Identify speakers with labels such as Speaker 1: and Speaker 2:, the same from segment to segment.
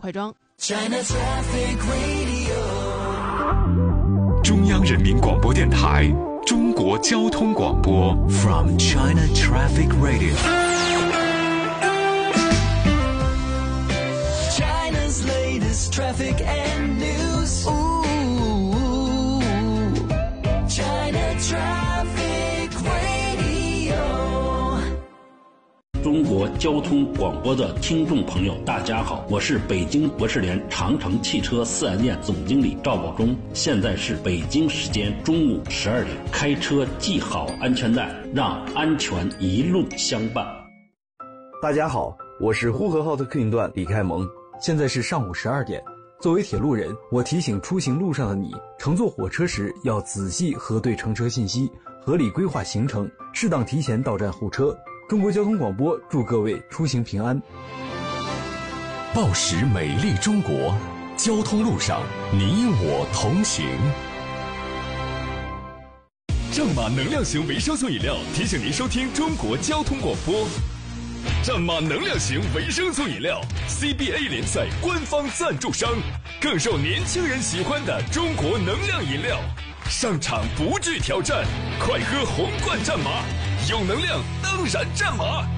Speaker 1: 快装。
Speaker 2: 中央人民广播电台中国交通广播
Speaker 3: From China Traffic Radio. China's latest traffic and news. Ooh, China Traffic Radio.
Speaker 4: 中国交通广播的听众朋友，大家好，我是北京博士联长城汽车4S店总经理赵宝忠。现在是北京时间中午12点，开车系好安全带，让安全一路相伴。
Speaker 5: 大家好，我是呼和浩特客运段李开蒙。现在是上午12点。作为铁路人，我提醒出行路上的你，乘坐火车时要仔细核对乘车信息，合理规划行程，适当提前到站候车。中国交通广播祝各位出行平安。
Speaker 2: 报时美丽中国，交通路上你我同行。正马能量型维生素饮料提醒您收听中国交通广播。正马能量型维生素饮料 CBA 联赛官方赞助商，更受年轻人喜欢的中国能量饮料。上场不惧挑战，快喝红罐战马，有能量当然战马。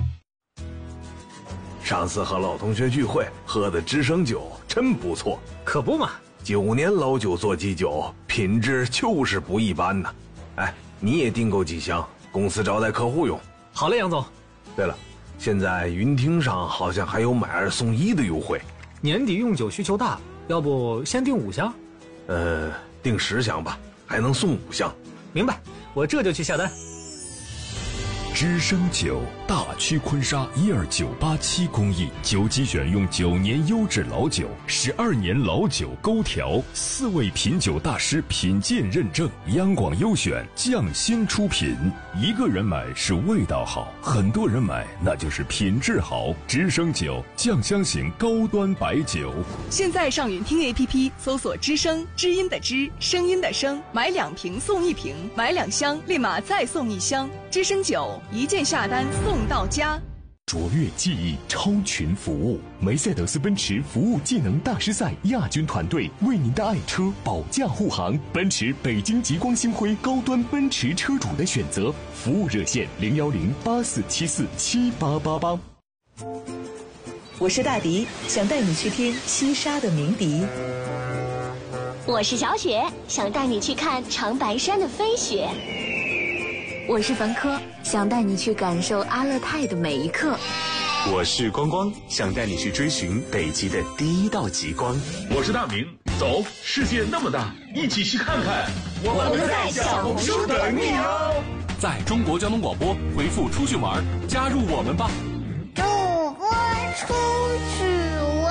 Speaker 6: 上次和老同学聚会喝的知生酒真不错。
Speaker 7: 可不嘛
Speaker 6: ，9年老酒做基酒，品质就是不一般呢。哎，你也订购几箱，公司招待客户用。
Speaker 7: 好嘞，杨总。
Speaker 6: 对了，现在云听上好像还有买2送1的优惠。
Speaker 7: 年底用酒需求大，要不先订5箱？
Speaker 6: 订10箱吧，还能送5箱。
Speaker 7: 明白，我这就去下单。
Speaker 2: 知生酒，大曲坤沙12987工艺酒基选用9年优质老酒，12年老酒勾调，4位品酒大师品鉴认证，央广优选匠心出品。一个人买是味道好，很多人买那就是品质好。知生酒，酱香型高端白酒。
Speaker 8: 现在上云听 APP 搜索知声，知音的知，声音的声，买2瓶送1瓶，买2箱立马再送1箱。知生酒，一键下单送到家。
Speaker 2: 卓越技艺，超群服务。梅赛德斯奔驰服务技能大师赛亚军团队为您的爱车保驾护航。奔驰北京极光星辉高端奔驰车主的选择，服务热线010-8474-7888。
Speaker 9: 我是大迪，想带你去听西沙的鸣笛。
Speaker 10: 我是小雪，想带你去看长白山的飞雪。
Speaker 11: 我是樊科，想带你去感受阿勒泰的每一刻。
Speaker 12: 我是光光，想带你去追寻北极的第一道极光。
Speaker 13: 我是大明，走，世界那么大，一起去看看。
Speaker 14: 我们在小红书等你哦。
Speaker 15: 在中国交通广播回复出去玩，加入我们吧。
Speaker 16: 主播出去玩。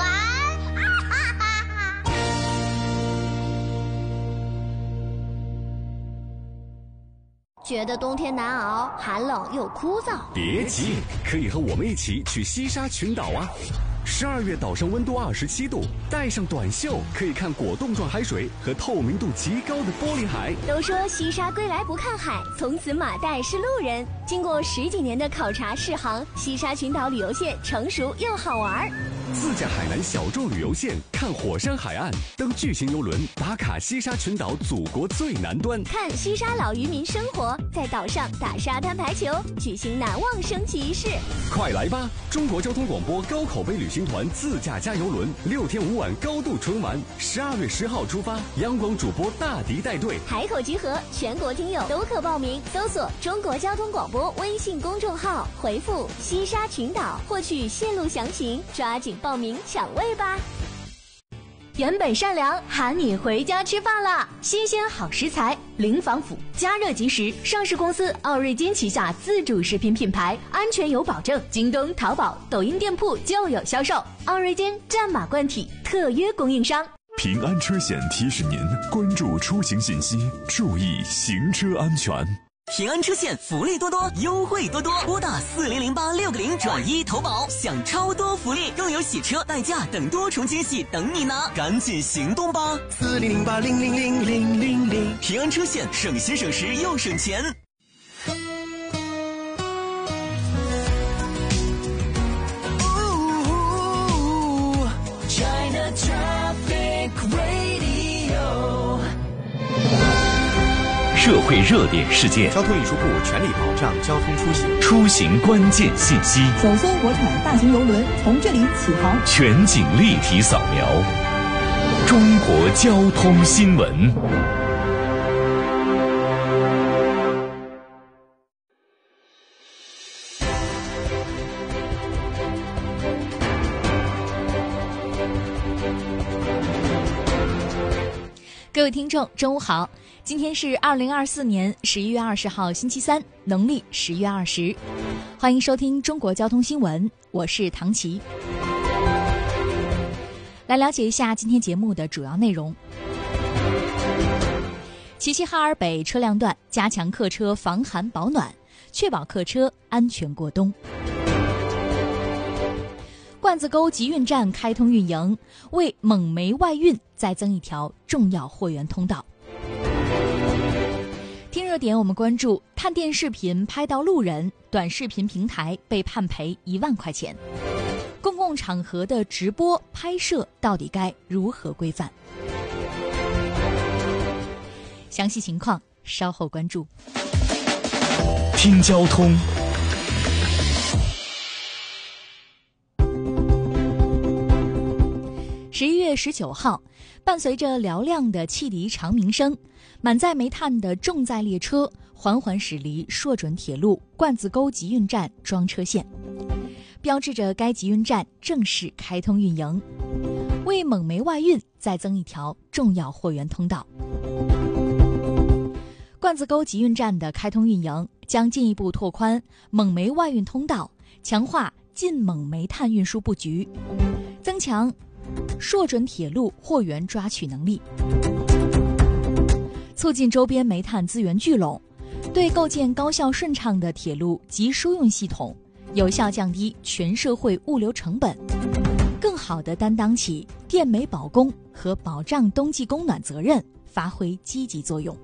Speaker 10: 觉得冬天难熬，寒冷又枯燥，
Speaker 17: 别急，可以和我们一起去西沙群岛啊！12月岛上温度27度，带上短袖可以看果冻状海水和透明度极高的玻璃海。
Speaker 10: 都说西沙归来不看海，从此马代是路人。经过10几年的考察试航，西沙群岛旅游线成熟又好玩。
Speaker 17: 自驾海南小众旅游线，看火山海岸，登巨型游轮，打卡西沙群岛祖国最南端，
Speaker 10: 看西沙老渔民生活，在岛上打沙滩排球，举行难忘升旗仪式。
Speaker 17: 快来吧！中国交通广播高口碑旅行团自驾加游轮，6天5晚高度纯玩，12月10号出发，央广主播大迪带队，
Speaker 10: 海口集合，全国听友都可报名，搜索中国交通广播微信公众号，回复西沙群岛获取线路详情，抓紧报名抢位吧。
Speaker 18: 原本善良喊你回家吃饭啦！新鲜好食材，零防腐，加热即食。上市公司奥瑞金旗下自主食品品牌，安全有保证。京东、淘宝、抖音店铺就有销售。奥瑞金战马冠体特约供应商。
Speaker 2: 平安车险提示您关注出行信息，注意行车安全。
Speaker 19: 平安车险福利多多，优惠多多，拨打4008-6个0转1投保，享超多福利，更有洗车、代驾等多重惊喜等你拿，赶紧行动吧！4008-0000000，平安车险，省心省时又省钱。
Speaker 2: 社会热点事件，
Speaker 1: 交通运输部全力保障交通出行，
Speaker 2: 出行关键信息，
Speaker 20: 首艘国产大型邮轮从这里起航，
Speaker 2: 全景立体扫描，中国交通新闻。
Speaker 21: 各位听众，中午好！今天是2024年11月20号，星期三，农历10月20。欢迎收听中国交通新闻，我是唐琪。来了解一下今天节目的主要内容。齐齐哈尔北车辆段加强客车防寒保暖，确保客车安全过冬。罐子沟集运站开通运营，为蒙煤外运再增一条重要货源通道。听热点，我们关注探店视频拍到路人，短视频平台被判赔1万块钱。公共场合的直播拍摄到底该如何规范？详细情况稍后关注。
Speaker 2: 听交通。
Speaker 21: 11月19号，伴随着嘹亮的汽笛长鸣声，满载煤炭的重载列车缓缓驶离硕准铁路罐子沟集运站装车线，标志着该集运站正式开通运营，为蒙煤外运再增一条重要货源通道。罐子沟集运站的开通运营将进一步拓宽蒙煤外运通道，强化晋蒙煤炭运输布局，增强硕准铁路货源抓取能力，促进周边煤炭资源聚拢，对构建高效顺畅的铁路及输运系统，有效降低全社会物流成本，更好地担当起电煤保供和保障冬季供暖责任，发挥积极作用。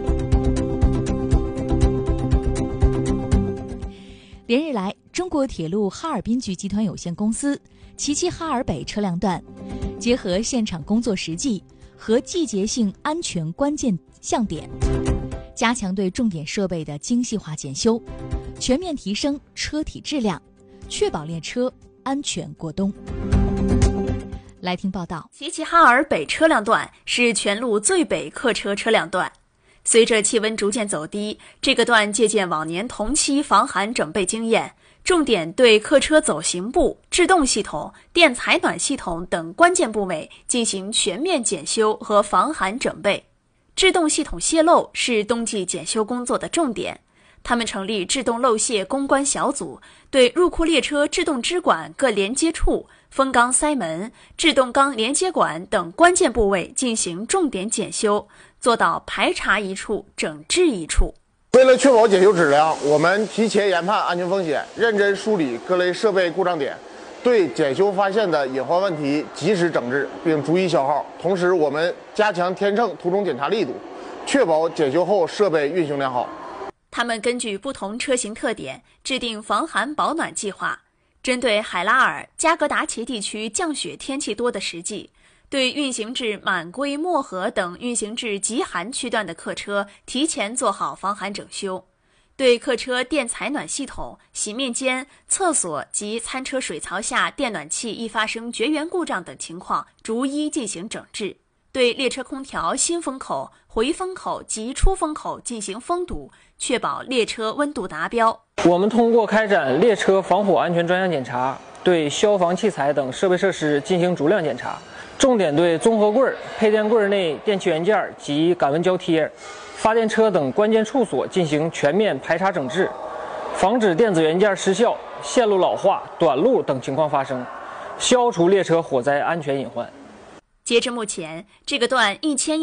Speaker 21: 连日来，中国铁路哈尔滨局集团有限公司齐齐哈尔北车辆段结合现场工作实际和季节性安全关键项点，加强对重点设备的精细化检修，全面提升车体质量，确保列车安全过冬。来听报道。
Speaker 22: 齐齐哈尔北车辆段是全路最北客车车辆段，随着气温逐渐走低，这个段借鉴往年同期防寒整备经验，重点对客车走行部、制动系统、电采暖系统等关键部位进行全面检修和防寒整备。制动系统泄漏是冬季检修工作的重点，他们成立制动漏泄攻关小组，对入库列车制动支管各连接处、风缸塞门、制动缸连接管等关键部位进行重点检修，做到排查一处，整治一处。
Speaker 23: 为了确保检修质量，我们提前研判安全风险，认真梳理各类设备故障点，对检修发现的隐患问题及时整治，并逐一消耗。同时，我们加强天秤途中检查力度，确保检修后设备运行良好。
Speaker 22: 他们根据不同车型特点制定防寒保暖计划，针对海拉尔、加格达奇地区降雪天气多的实际，对运行至满归、漠河等运行至极寒区段的客车提前做好防寒整修，对客车电采暖系统、洗面间、厕所及餐车水槽下电暖器易发生绝缘故障等情况逐一进行整治，对列车空调新风口、回风口及出风口进行封堵，确保列车温度达标。
Speaker 24: 我们通过开展列车防火安全专项检查，对消防器材等设备设施进行逐量检查，重点对综合柜、配电柜内电气元件及感温胶贴、发电车等关键处所进行全面排查整治，防止电子元件失效、线路老化、短路等情况发生，消除列车火灾安全隐患。
Speaker 22: 截至目前，这个段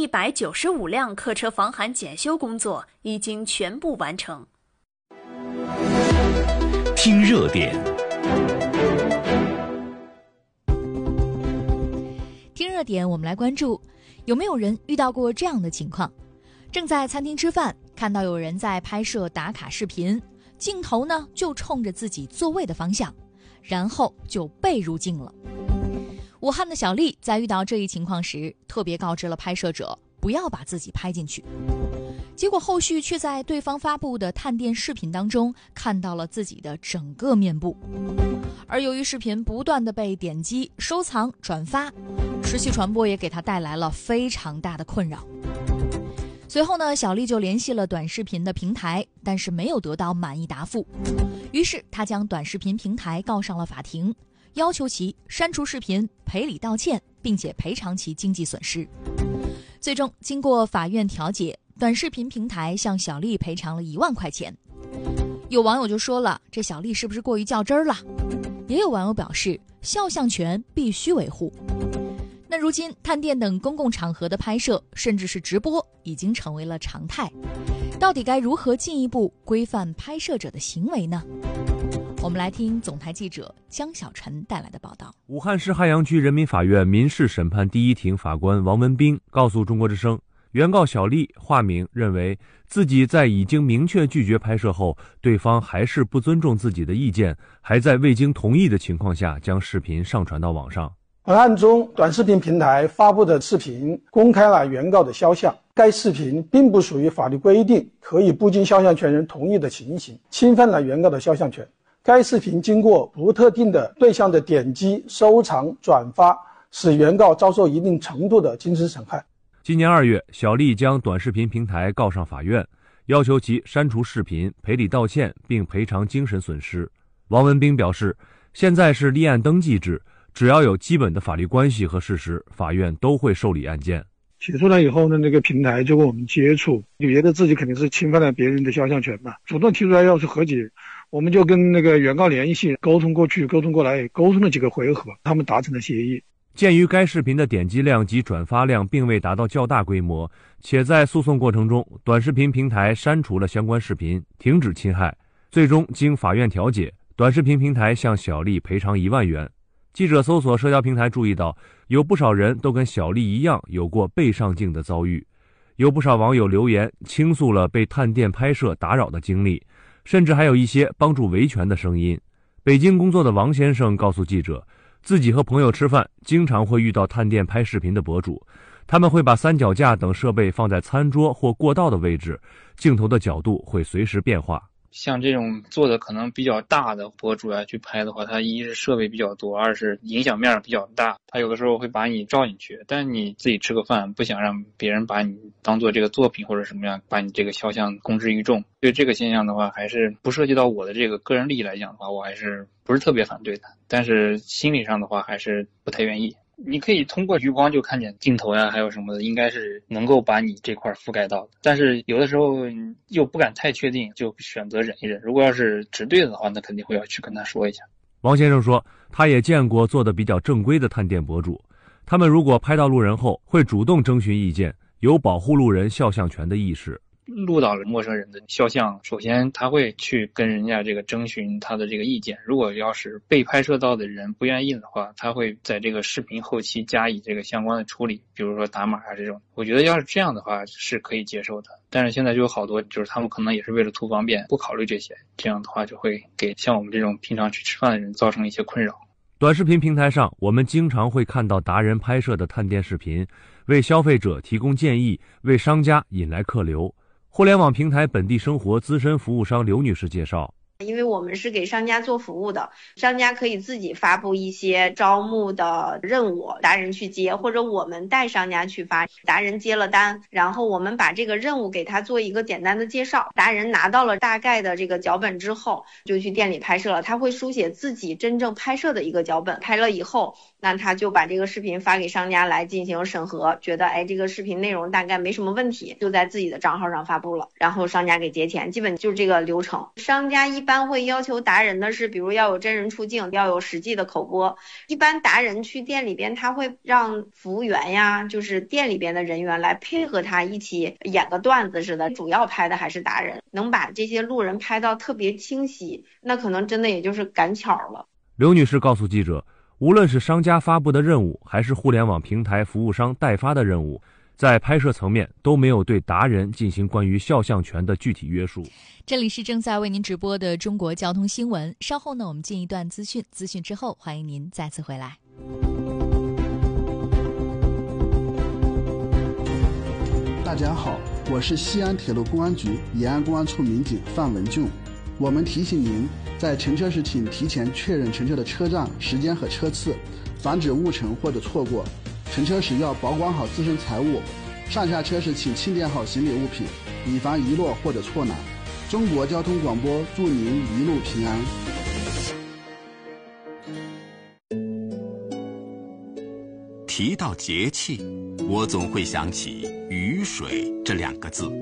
Speaker 22: 1195辆客车防寒检修工作已经全部完成。
Speaker 2: 听热点。
Speaker 21: 听热点，我们来关注，有没有人遇到过这样的情况？正在餐厅吃饭，看到有人在拍摄打卡视频，镜头呢就冲着自己座位的方向，然后就被入镜了。武汉的小丽在遇到这一情况时，特别告知了拍摄者不要把自己拍进去。 结果后续却在对方发布的探店视频当中看到了自己的整个面部。而由于视频不断的被点击、收藏、转发，持续传播也给他带来了非常大的困扰。随后呢，小丽就联系了短视频的平台，但是没有得到满意答复。于是她将短视频平台告上了法庭，要求其删除视频、赔礼道歉，并且赔偿其经济损失。最终经过法院调解，短视频平台向小丽赔偿了1万块钱。有网友就说了，这小丽是不是过于较真儿了？也有网友表示，肖像权必须维护。那如今探店等公共场合的拍摄，甚至是直播，已经成为了常态。到底该如何进一步规范拍摄者的行为呢？我们来听总台记者江小晨带来的报道。
Speaker 3: 武汉市汉阳区人民法院民事审判第一庭法官王文斌告诉中国之声，原告小丽化名认为自己在已经明确拒绝拍摄后，对方还是不尊重自己的意见，还在未经同意的情况下将视频上传到网上。
Speaker 4: 本案中，短视频平台发布的视频公开了原告的肖像，该视频并不属于法律规定可以不经肖像权人同意的情形，侵犯了原告的肖像权。该视频经过不特定的对象的点击、收藏、转发，使原告遭受一定程度的精神损害。
Speaker 3: 今年2月，小丽将短视频平台告上法院，要求其删除视频、赔礼道歉并赔偿精神损失。王文斌表示，现在是立案登记制，只要有基本的法律关系和事实，法院都会受理案件。
Speaker 4: 写出来以后呢，那个平台就跟我们接触，就觉得自己肯定是侵犯了别人的肖像权嘛，主动提出来要是和解，我们就跟那个原告联系，沟通过去，沟通过来，沟通了几个回合，他们达成了协议。
Speaker 3: 鉴于该视频的点击量及转发量并未达到较大规模，且在诉讼过程中，短视频平台删除了相关视频，停止侵害。最终经法院调解，短视频平台向小丽赔偿1万元。记者搜索社交平台注意到，有不少人都跟小丽一样有过被上镜的遭遇，有不少网友留言倾诉了被探店拍摄打扰的经历，甚至还有一些帮助维权的声音。北京工作的王先生告诉记者，自己和朋友吃饭经常会遇到探店拍视频的博主，他们会把三脚架等设备放在餐桌或过道的位置，镜头的角度会随时变化。
Speaker 5: 像这种做的可能比较大的博主去拍的话，他一是设备比较多，二是影响面比较大，他有的时候会把你照进去，但你自己吃个饭不想让别人把你当做这个作品或者什么样，把你这个肖像公之于众。对这个现象的话，还是不涉及到我的这个个人利益来讲的话，我还是不是特别反对的，但是心理上的话还是不太愿意。你可以通过余光就看见镜头还有什么的，应该是能够把你这块覆盖到的。但是有的时候又不敢太确定，就选择忍一忍。如果要是直对的话，那肯定会要去跟他说一下。
Speaker 3: 王先生说，他也见过做得比较正规的探店博主，他们如果拍到路人后，会主动征询意见，有保护路人肖像权的意识。
Speaker 5: 录到了陌生人的肖像，首先他会去跟人家这个征询他的这个意见，如果要是被拍摄到的人不愿意的话，他会在这个视频后期加以这个相关的处理，比如说打码这种。我觉得要是这样的话是可以接受的，但是现在就有好多就是他们可能也是为了图方便不考虑这些，这样的话就会给像我们这种平常去吃饭的人造成一些困扰。
Speaker 3: 短视频平台上，我们经常会看到达人拍摄的探店视频，为消费者提供建议，为商家引来客流。互联网平台本地生活资深服务商刘女士介绍，
Speaker 6: 因为我们是给商家做服务的，商家可以自己发布一些招募的任务，达人去接，或者我们带商家去发，达人接了单，然后我们把这个任务给他做一个简单的介绍，达人拿到了大概的这个脚本之后，就去店里拍摄了，他会书写自己真正拍摄的一个脚本，拍了以后，那他就把这个视频发给商家来进行审核，觉得这个视频内容大概没什么问题，就在自己的账号上发布了，然后商家给结钱，基本就是这个流程。商家一般会要求达人的是，比如要有真人出镜，要有实际的口播。一般达人去店里边，他会让服务员呀，就是店里边的人员来配合他一起演个段子似的，主要拍的还是达人，能把这些路人拍到特别清晰，那可能真的也就是赶巧了。
Speaker 3: 刘女士告诉记者，无论是商家发布的任务，还是互联网平台服务商代发的任务，在拍摄层面都没有对达人进行关于肖像权的具体约束。
Speaker 21: 这里是正在为您直播的中国交通新闻，稍后呢，我们进一段资讯之后，欢迎您再次回来。
Speaker 25: 大家好，
Speaker 7: 我是西安铁路公安局延安公安处民警范文俊。我们提醒您，在乘车时请提前确认乘车的车站、时间和车次，防止误乘或者错过。乘车时要保管好自身财物，上下车时请清点好行李物品，以防遗落或者错拿。中国交通广播祝您一路平安。
Speaker 8: 提到节气，我总会想起雨水这2个字。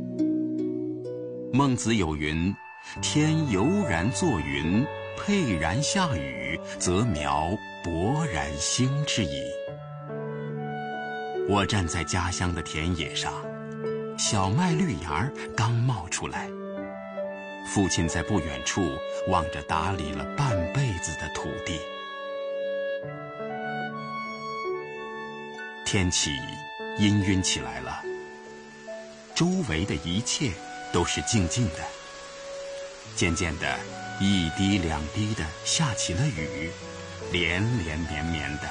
Speaker 8: 孟子有云：天悠然作云，沛然下雨，则苗勃然兴之矣。我站在家乡的田野上，小麦绿芽刚冒出来，父亲在不远处望着打理了半辈子的土地。天气氤氲起来了，周围的一切都是静静的。渐渐的，一滴两滴的下起了雨，连连绵绵的。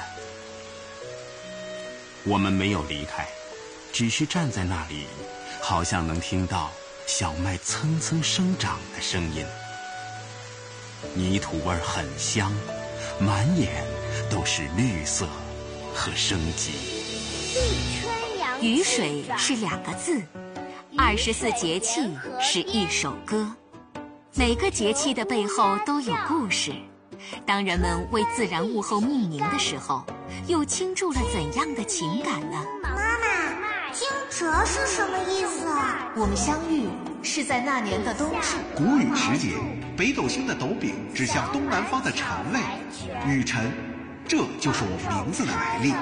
Speaker 8: 我们没有离开，只是站在那里，好像能听到小麦蹭蹭生长的声音。泥土味很香，满眼都是绿色和生机。
Speaker 18: 雨水是2个字，24节气是1首歌。每个节气的背后都有故事。当人们为自然物候命名的时候，又倾注了怎样的情感呢？
Speaker 16: 妈妈，惊蛰是什么意思啊？
Speaker 9: 我们相遇是在那年的冬至。
Speaker 11: 谷雨时节，北斗星的斗柄指向东南方的辰位，雨辰，这就是我们名字的来历。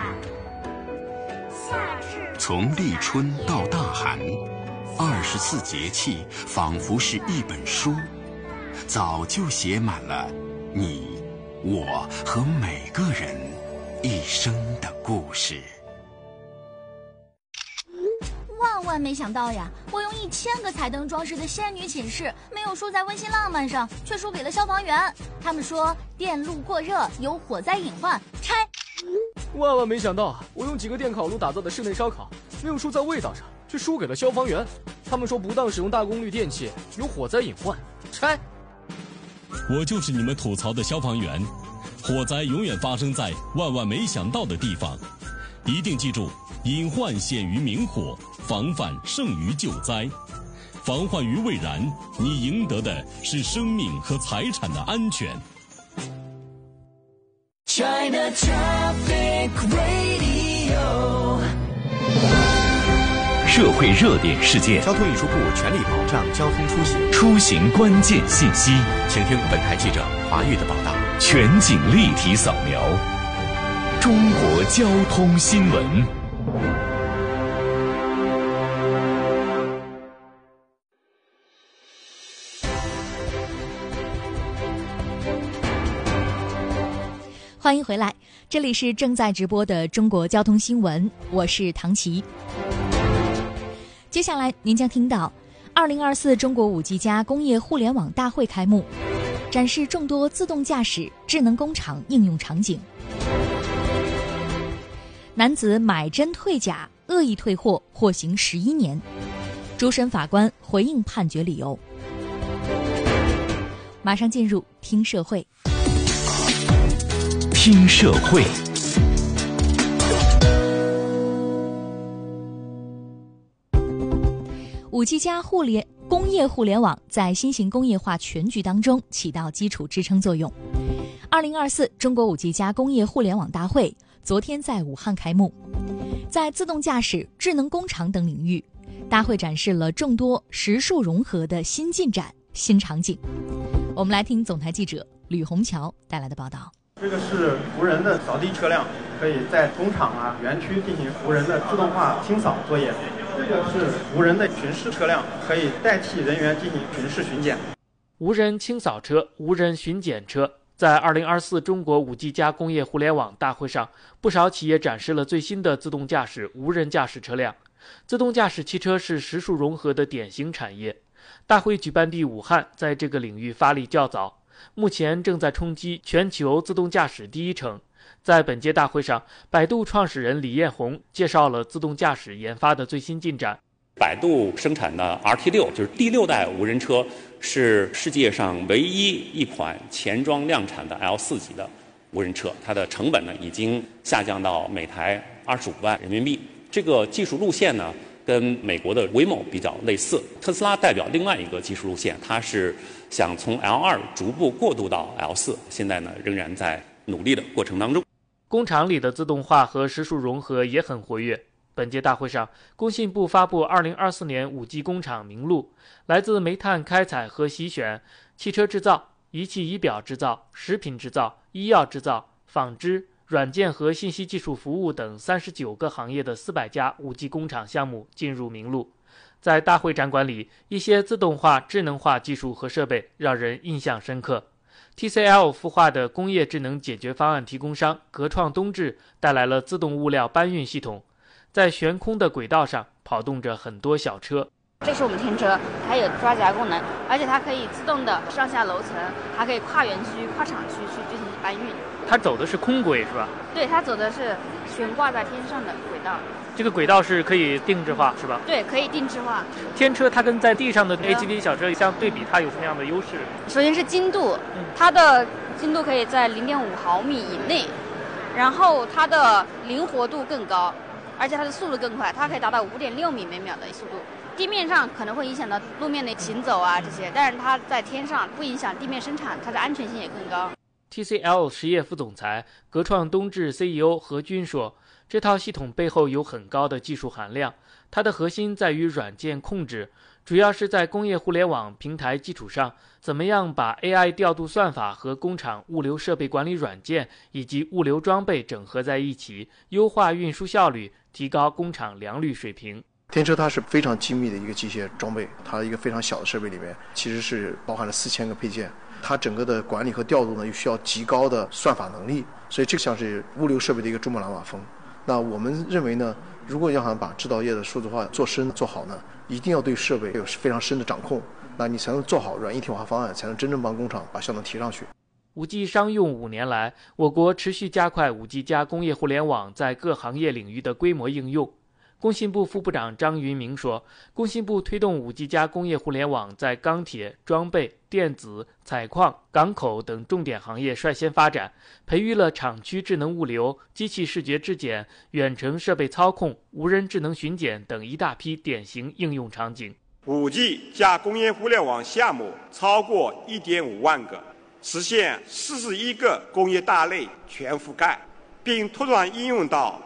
Speaker 8: 从立春到大寒，24节气仿佛是一本书，早就写满了你、我和每个人一生的故事。
Speaker 25: 万没想到呀，我用1000个彩灯装饰的仙女寝室，没有输在温馨浪漫上，却输给了消防员。他们说电路过热有火灾隐患，拆。
Speaker 24: 万没想到啊，我用几个电烤炉打造的室内烧烤，没有输在味道上，却输给了消防员。他们说不当使用大功率电器有火灾隐患，拆。
Speaker 2: 我就是你们吐槽的消防员，火灾永远发生在万没想到的地方，一定记住，隐患显于明火，防范胜于救灾。防患于未然，你赢得的是生命和财产的安全。
Speaker 14: China Traffic Radio，
Speaker 26: 社会热点事件，
Speaker 1: 交通运输部全力保障交通出行，
Speaker 26: 出行关键信息，
Speaker 1: 请听本台记者华玉的报道，
Speaker 26: 全景立体扫描，中国交通新闻。
Speaker 21: 欢迎回来，这里是正在直播的中国交通新闻，我是唐琪。接下来您将听到2024中国5G+ 工业互联网大会开幕，展示众多自动驾驶、智能工厂应用场景。男子买真退假，恶意退货，获刑11年。主审法官回应判决理由。马上进入听社会。
Speaker 26: 听社会。
Speaker 21: 5G+ 工业互联网在新型工业化全局当中起到基础支撑作用。2024中国5G+ 工业互联网大会昨天在武汉开幕，在自动驾驶、智能工厂等领域，大会展示了众多实数融合的新进展、新场景。我们来听总台记者吕红桥带来的报道。
Speaker 27: 这个是无人的扫地车辆，可以在工厂园区进行无人的自动化清扫作业。这个是无人的巡视车辆，可以代替人员进行巡视巡检。
Speaker 24: 无人清扫车、无人巡检车，在2024中国5G+ 工业互联网大会上，不少企业展示了最新的自动驾驶、无人驾驶车辆。自动驾驶汽车是实数融合的典型产业。大会举办地武汉在这个领域发力较早，目前正在冲击全球自动驾驶第一城。在本届大会上，百度创始人李彦宏介绍了自动驾驶研发的最新进展。
Speaker 10: 百度生产的 RT6 就是第6代无人车，是世界上唯一一款前装量产的 L4级的无人车，它的成本呢已经下降到每台25万人民币。这个技术路线呢跟美国的 Waymo 比较类似。特斯拉代表另外一个技术路线，它是想从 L2 逐步过渡到 L4， 现在呢仍然在努力的过程当中。
Speaker 12: 工厂里的自动化和实数融合也很活跃。本届大会上，工信部发布2024年5G 工厂名录，来自煤炭开采和洗选、汽车制造、仪器仪表制造、食品制造、医药制造、纺织、软件和信息技术服务等39个行业的400家5G 工厂项目进入名录。在大会展馆里，一些自动化、智能化技术和设备让人印象深刻。TCL 孵化的工业智能解决方案提供商格创东智带来了自动物料搬运系统，在悬空的轨道上跑动着很多小车。
Speaker 13: 这是我们天车，它有抓夹功能，而且它可以自动的上下楼层，还可以跨园区、跨厂区去进行搬运。
Speaker 12: 它走的是空轨是吧？
Speaker 13: 对，它走的是悬挂在天上的轨道。
Speaker 12: 这个轨道是可以定制化是吧？
Speaker 13: 对，可以定制化。
Speaker 12: 天车它跟在地上的 AGV 小车相对比，它有什么样的优势？
Speaker 13: 首先是精度，它的精度可以在0.5毫米以内，然后它的灵活度更高，而且它的速度更快，它可以达到5.6米每秒的速度。地面上可能会影响到路面的行走啊这些，但是它在天上不影响地面生产，它的安全性也更高。
Speaker 12: TCL 实业副总裁、格创东智 CEO 何军说，这套系统背后有很高的技术含量，它的核心在于软件控制，主要是在工业互联网平台基础上，怎么样把 AI 调度算法和工厂物流设备管理软件以及物流装备整合在一起，优化运输效率，提高工厂良率水平。
Speaker 15: 天车它是非常精密的一个机械装备，它一个非常小的设备里面其实是包含了4000个配件，它整个的管理和调度呢又需要极高的算法能力，所以这像是物流设备的一个珠穆朗玛峰。那我们认为呢，如果要想把制造业的数字化做深做好呢，一定要对设备有非常深的掌控，那你才能做好软一体化方案，才能真正帮工厂把效能提上去。
Speaker 12: 5G 商用5年来，我国持续加快5G 加工业互联网在各行业领域的规模应用。工信部副部长张云明说，工信部推动5G 加工业互联网在钢铁、装备、电子、采矿、港口等重点行业率先发展，培育了厂区智能物流、机器视觉质检、远程设备操控、无人智能巡检等一大批典型应用场景。
Speaker 17: 5G 加工业互联网项目超过1.5万个，实现41个工业大类全覆盖，并拓展应用到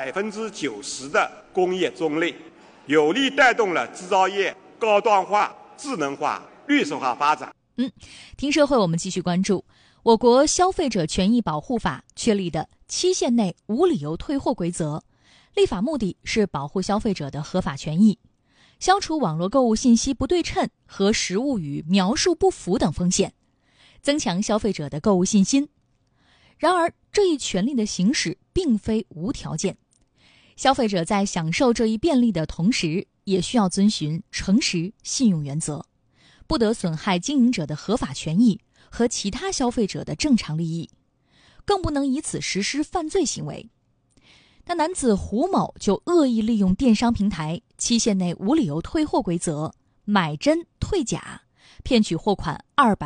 Speaker 17: 90%的工业中类，有力带动了制造业高端化、智能化、绿色化发展。
Speaker 21: 听社会我们继续关注，我国消费者权益保护法确立的期限内无理由退货规则，立法目的是保护消费者的合法权益，消除网络购物信息不对称和实物与描述不符等风险，增强消费者的购物信心。然而，这一权利的行使并非无条件，消费者在享受这一便利的同时，也需要遵循诚实信用原则，不得损害经营者的合法权益和其他消费者的正常利益，更不能以此实施犯罪行为。那男子胡某就恶意利用电商平台期限内无理由退货规则，买真退假，骗取货款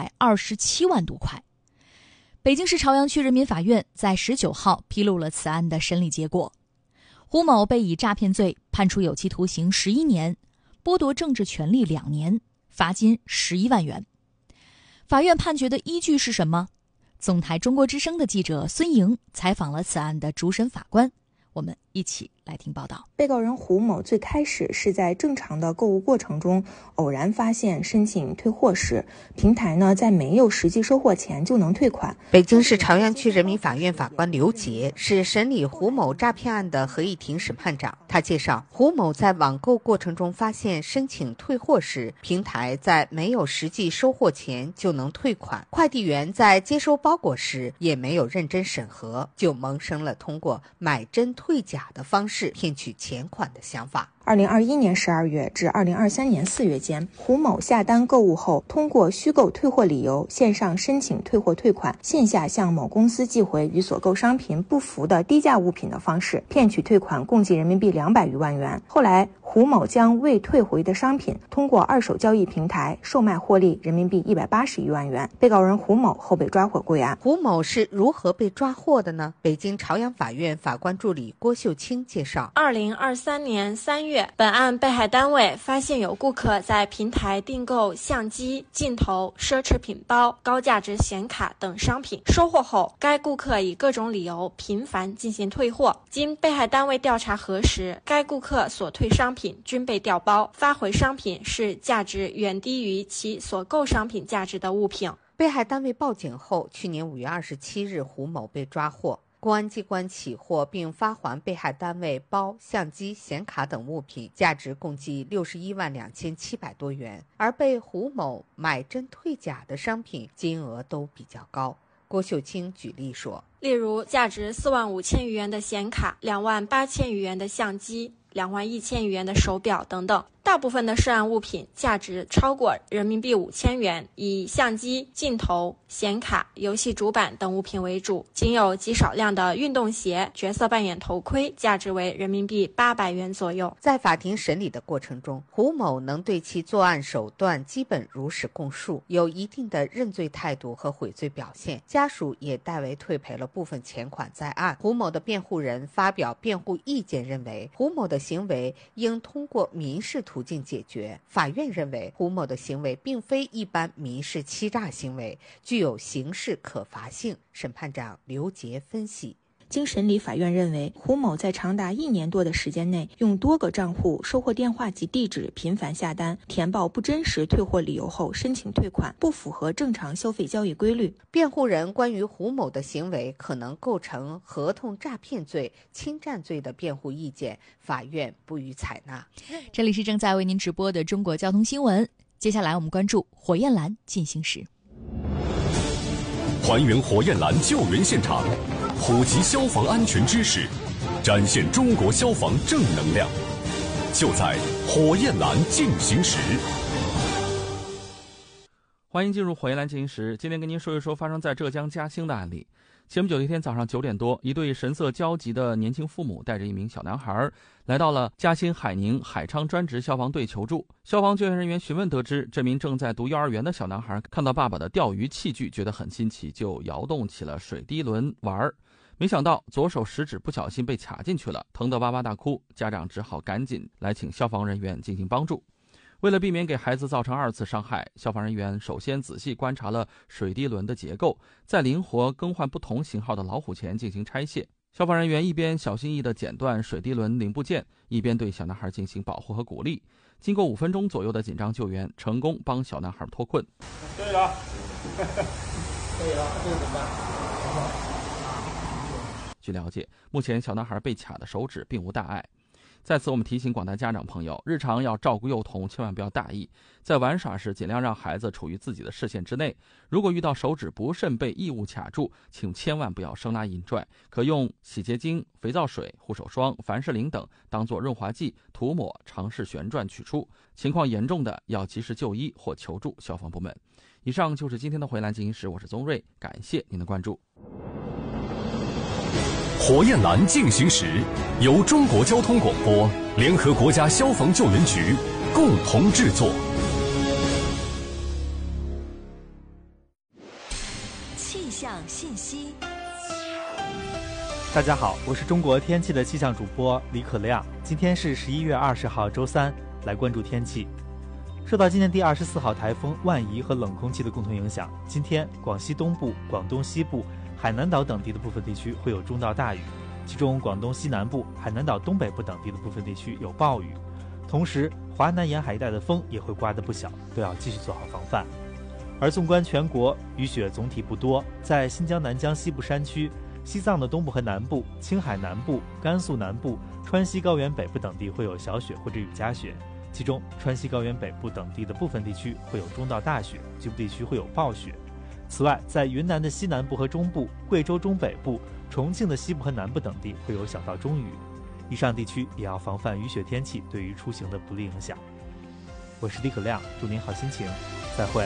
Speaker 21: 227万多块。北京市朝阳区人民法院在19号披露了此案的审理结果。胡某被以诈骗罪判处有期徒刑11年，剥夺政治权利2年，罚金11万元。法院判决的依据是什么？总台中国之声的记者孙莹采访了此案的主审法官，我们一起来听报道。
Speaker 19: 被告人胡某最开始是在正常的购物过程中偶然发现申请退货时，平台呢在没有实际收货前就能退款。
Speaker 20: 北京市朝阳区人民法院法官刘杰是审理胡某诈骗案的合议庭审判长。他介绍，胡某在网购过程中发现申请退货时，平台在没有实际收货前就能退款，快递员在接收包裹时也没有认真审核，就萌生了通过买真退假的方式骗取钱款的想法。
Speaker 19: 2021年12月至2023年4月间，胡某下单购物后，通过虚构退货理由，线上申请退货退款，线下向某公司寄回与所购商品不符的低价物品的方式，骗取退款共计人民币200余万元。后来， 胡某将未退回的商品通过二手交易平台售卖获利人民币181万元。被告人胡某后被抓获归案。
Speaker 20: 胡某是如何被抓获的呢？北京朝阳法院法官助理郭秀清介绍
Speaker 3: ，2023年3月，本案被害单位发现有顾客在平台订购相机、镜头、奢侈品包、高价值显卡等商品，收货后，该顾客以各种理由频繁进行退货。经被害单位调查核实，该顾客所退商品均被调包，发回商品是价值远低于其所购商品价值的物品。
Speaker 20: 被害单位报警后，去年5月27日，胡某被抓获。公安机关起获并发还被害单位包、相机、显卡等物品，价值共计61万2700多元，而被胡某买真退假的商品金额都比较高。郭秀清举例说，
Speaker 3: 例如价值4万5千余元的显卡、2万8千余元的相机、2万1千余元的手表等等。大部分的涉案物品价值超过人民币5000元，以相机、镜头、显卡、游戏主板等物品为主，仅有极少量的运动鞋、角色扮演头盔价值为人民币800元左右。
Speaker 20: 在法庭审理的过程中，胡某能对其作案手段基本如实供述，有一定的认罪态度和悔罪表现，家属也代为退赔了部分钱款在案。胡某的辩护人发表辩护意见认为，胡某的行为应通过民事途径解决。法院认为，胡某的行为并非一般民事欺诈行为，具有刑事可罚性。审判长刘杰分析，
Speaker 19: 经审理，法院认为胡某在长达1年多的时间内，用多个账户、收货电话及地址频繁下单，填报不真实退货理由后申请退款，不符合正常消费交易规律。
Speaker 20: 辩护人关于胡某的行为可能构成合同诈骗罪、侵占罪的辩护意见，法院不予采纳。
Speaker 21: 这里是正在为您直播的中国交通新闻，接下来我们关注火焰蓝进行时。
Speaker 2: 还原火焰蓝救援现场，普及消防安全知识，展现中国消防正能量，就在火焰蓝进行时。
Speaker 4: 欢迎进入火焰蓝进行时，今天跟您说一说发生在浙江嘉兴的案例。前不久的一天早上9点多，一对神色焦急的年轻父母带着一名小男孩来到了嘉兴海宁海昌专职消防队求助。消防救援人员询问得知，这名正在读幼儿园的小男孩看到爸爸的钓鱼器具觉得很新奇，就摇动起了水滴轮玩，没想到左手食指不小心被卡进去了，疼得哇哇大哭，家长只好赶紧来请消防人员进行帮助。为了避免给孩子造成2次伤害，消防人员首先仔细观察了水滴轮的结构，再灵活更换不同型号的老虎钳进行拆卸。消防人员一边小心翼翼地剪断水滴轮零部件，一边对小男孩进行保护和鼓励。经过5分钟左右的紧张救援，成功帮小男孩脱困。
Speaker 27: 可以了，可以了，这个怎么办？
Speaker 4: 据了解，目前小男孩被卡的手指并无大碍。在此我们提醒广大家长朋友，日常要照顾幼童，千万不要大意，在玩耍时尽量让孩子处于自己的视线之内。如果遇到手指不慎被异物卡住，请千万不要生拉硬拽，可用洗洁精、肥皂水、护手霜、凡士林等当做润滑剂涂抹，尝试旋转取出。情况严重的要及时就医或求助消防部门。以上就是今天的回蓝进行时，我是宗瑞，感谢您的关注。
Speaker 2: 火焰蓝进行时由中国交通广播联合国家消防救援局共同制作。
Speaker 18: 气象信息。
Speaker 5: 大家好，我是中国天气的气象主播李可亮。今天是11月20号周三，来关注天气。受到今年第24号台风万宜和冷空气的共同影响，今天广西东部、广东西部、海南岛等地的部分地区会有中到大雨，其中广东西南部、海南岛东北部等地的部分地区有暴雨。同时，华南沿海一带的风也会刮得不小，都要继续做好防范。而纵观全国，雨雪总体不多，在新疆南疆西部山区、西藏的东部和南部、青海南部、甘肃南部、川西高原北部等地会有小雪或者雨夹雪，其中川西高原北部等地的部分地区会有中到大雪，局部地区会有暴雪。此外，在云南的西南部和中部、贵州中北部、重庆的西部和南部等地会有小到中雨。以上地区也要防范雨雪天气对于出行的不利影响。我是李可亮，祝您好心情，再会。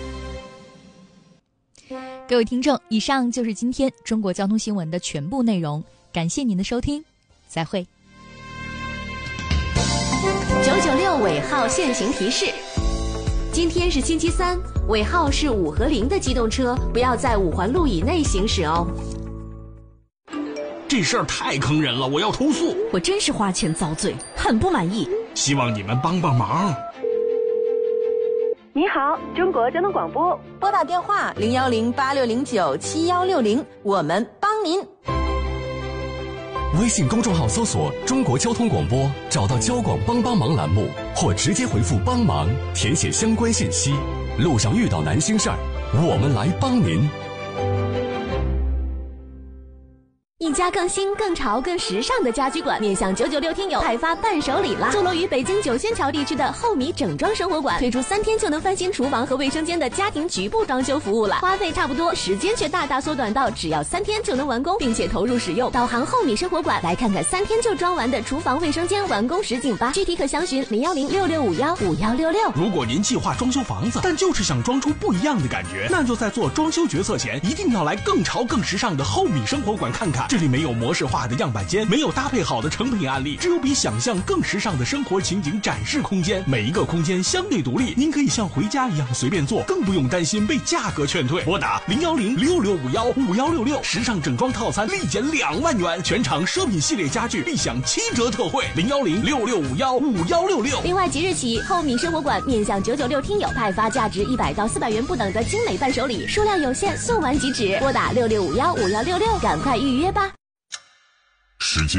Speaker 21: 各位听众，以上就是今天中国交通新闻的全部内容，感谢您的收听，再会。
Speaker 18: 996尾号限行提示。今天是星期三，尾号是5和0的机动车不要在5环路以内行驶哦。
Speaker 6: 这事儿太坑人了，我要投诉！
Speaker 7: 我真是花钱遭罪，很不满意。
Speaker 6: 希望你们帮帮忙。
Speaker 9: 你好，中国交通广播，
Speaker 11: 拨打电话01086097160，我们帮您。
Speaker 16: 微信公众号搜索中国交通广播，找到交广帮忙栏目，或直接回复帮忙，填写相关信息。路上遇到难心事儿，我们来帮您。
Speaker 18: 一家更新、更潮、更时尚的家居馆面向996听友派发伴手礼啦！坐落于北京9仙桥地区的厚米整装生活馆推出3天就能翻新厨房和卫生间的家庭局部装修服务了，花费差不多，时间却大大缩短到只要3天就能完工，并且投入使用。导航厚米生活馆，来看看3天就装完的厨房卫生间完工实景吧。具体可详询01066515166。
Speaker 6: 如果您计划装修房子，但就是想装出不一样的感觉，那就在做装修决策前，一定要来更潮更时尚的厚米生活馆看看。这里没有模式化的样板间，没有搭配好的成品案例，只有比想象更时尚的生活情景展示空间。每一个空间相对独立，您可以像回家一样随便做，更不用担心被价格劝退。拨打01066515166，时尚整装套餐立减2万元，全场奢品系列家具立享7折特惠。01066515166。
Speaker 18: 另外，即日起，厚米生活馆面向996听友派发价值100到400元不等的精美伴手礼，数量有限，送完即止。拨打66515166，赶快预约吧。
Speaker 22: 时间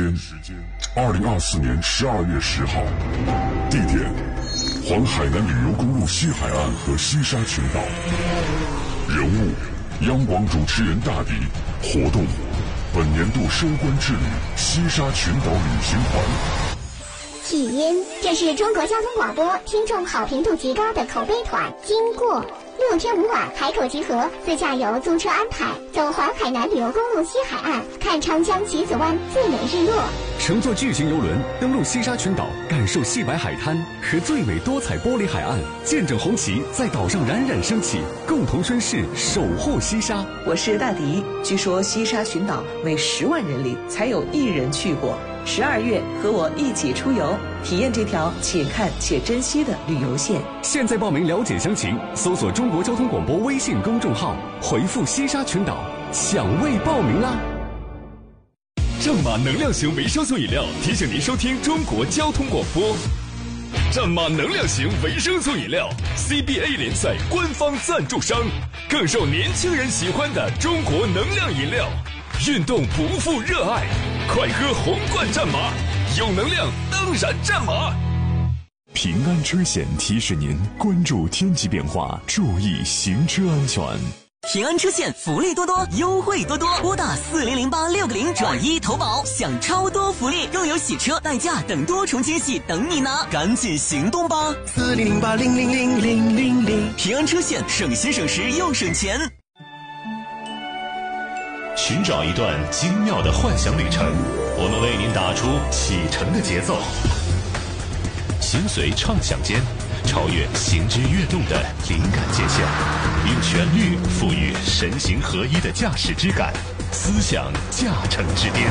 Speaker 22: 2024年12月10号，地点环海南旅游公路西海岸和西沙群岛，人物央广主持人大迪，活动本年度收官之旅西沙群岛旅行团。
Speaker 23: 起因，这是中国交通广播听众好评度极高的口碑团，经过6天5晚海口集合，自驾游租车安排，走环海南旅游公路西海岸，看长江棋子湾最美日落。
Speaker 16: 乘坐巨型游轮登陆西沙群岛，感受细白海滩和最美多彩玻璃海岸，见证红旗在岛上冉冉升起，共同宣誓守护西沙。
Speaker 28: 我是大迪，据说西沙群岛每10万人里才有1人去过。12月和我一起出游，体验这条且看且珍惜的旅游线。
Speaker 16: 现在报名了解详情，搜索中国交通广播微信公众号，回复西沙群岛，享位报名啦！
Speaker 2: 战马能量型维生素饮料提醒您收听中国交通广播。战马能量型维生素饮料 CBA 联赛官方赞助商，更受年轻人喜欢的中国能量饮料。运动不负热爱，快喝红罐战马，有能量当然战马。 平安车险提示您关注天气变化，注意行车安全。
Speaker 29: 平安车险福利多多，优惠多多，拨打400860转1投保，享超多福利，更有洗车、代驾等多重惊喜等你拿，赶紧行动吧！4008000000，平安车险，省心省时又省钱。
Speaker 26: 寻找一段精妙的幻想旅程，我们为您打出启程的节奏，心随畅想间，超越行之跃动的灵感界限，用旋律赋予神形合一的驾驶之感，思想驾乘之巅。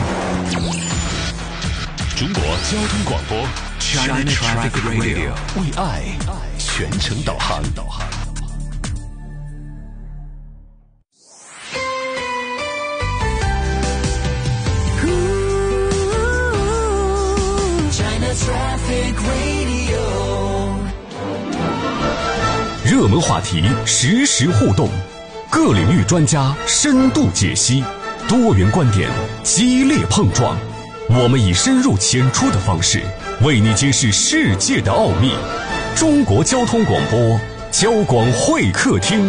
Speaker 26: 中国交通广播 China Traffic Radio， 为爱全程导航。
Speaker 16: 热门话题实时互动，各领域专家深度解析，多元观点激烈碰撞。我们以深入浅出的方式，为你揭示世界的奥秘。中国交通广播，交广会客厅。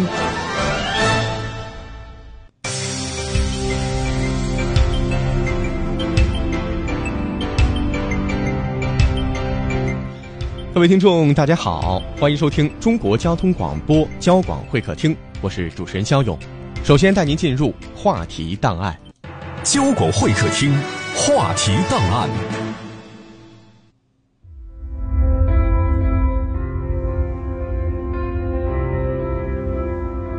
Speaker 30: 各位听众大家好，欢迎收听中国交通广播交广会客厅，我是主持人肖勇。首先带您进入话题档案。
Speaker 16: 交广会客厅话题档案。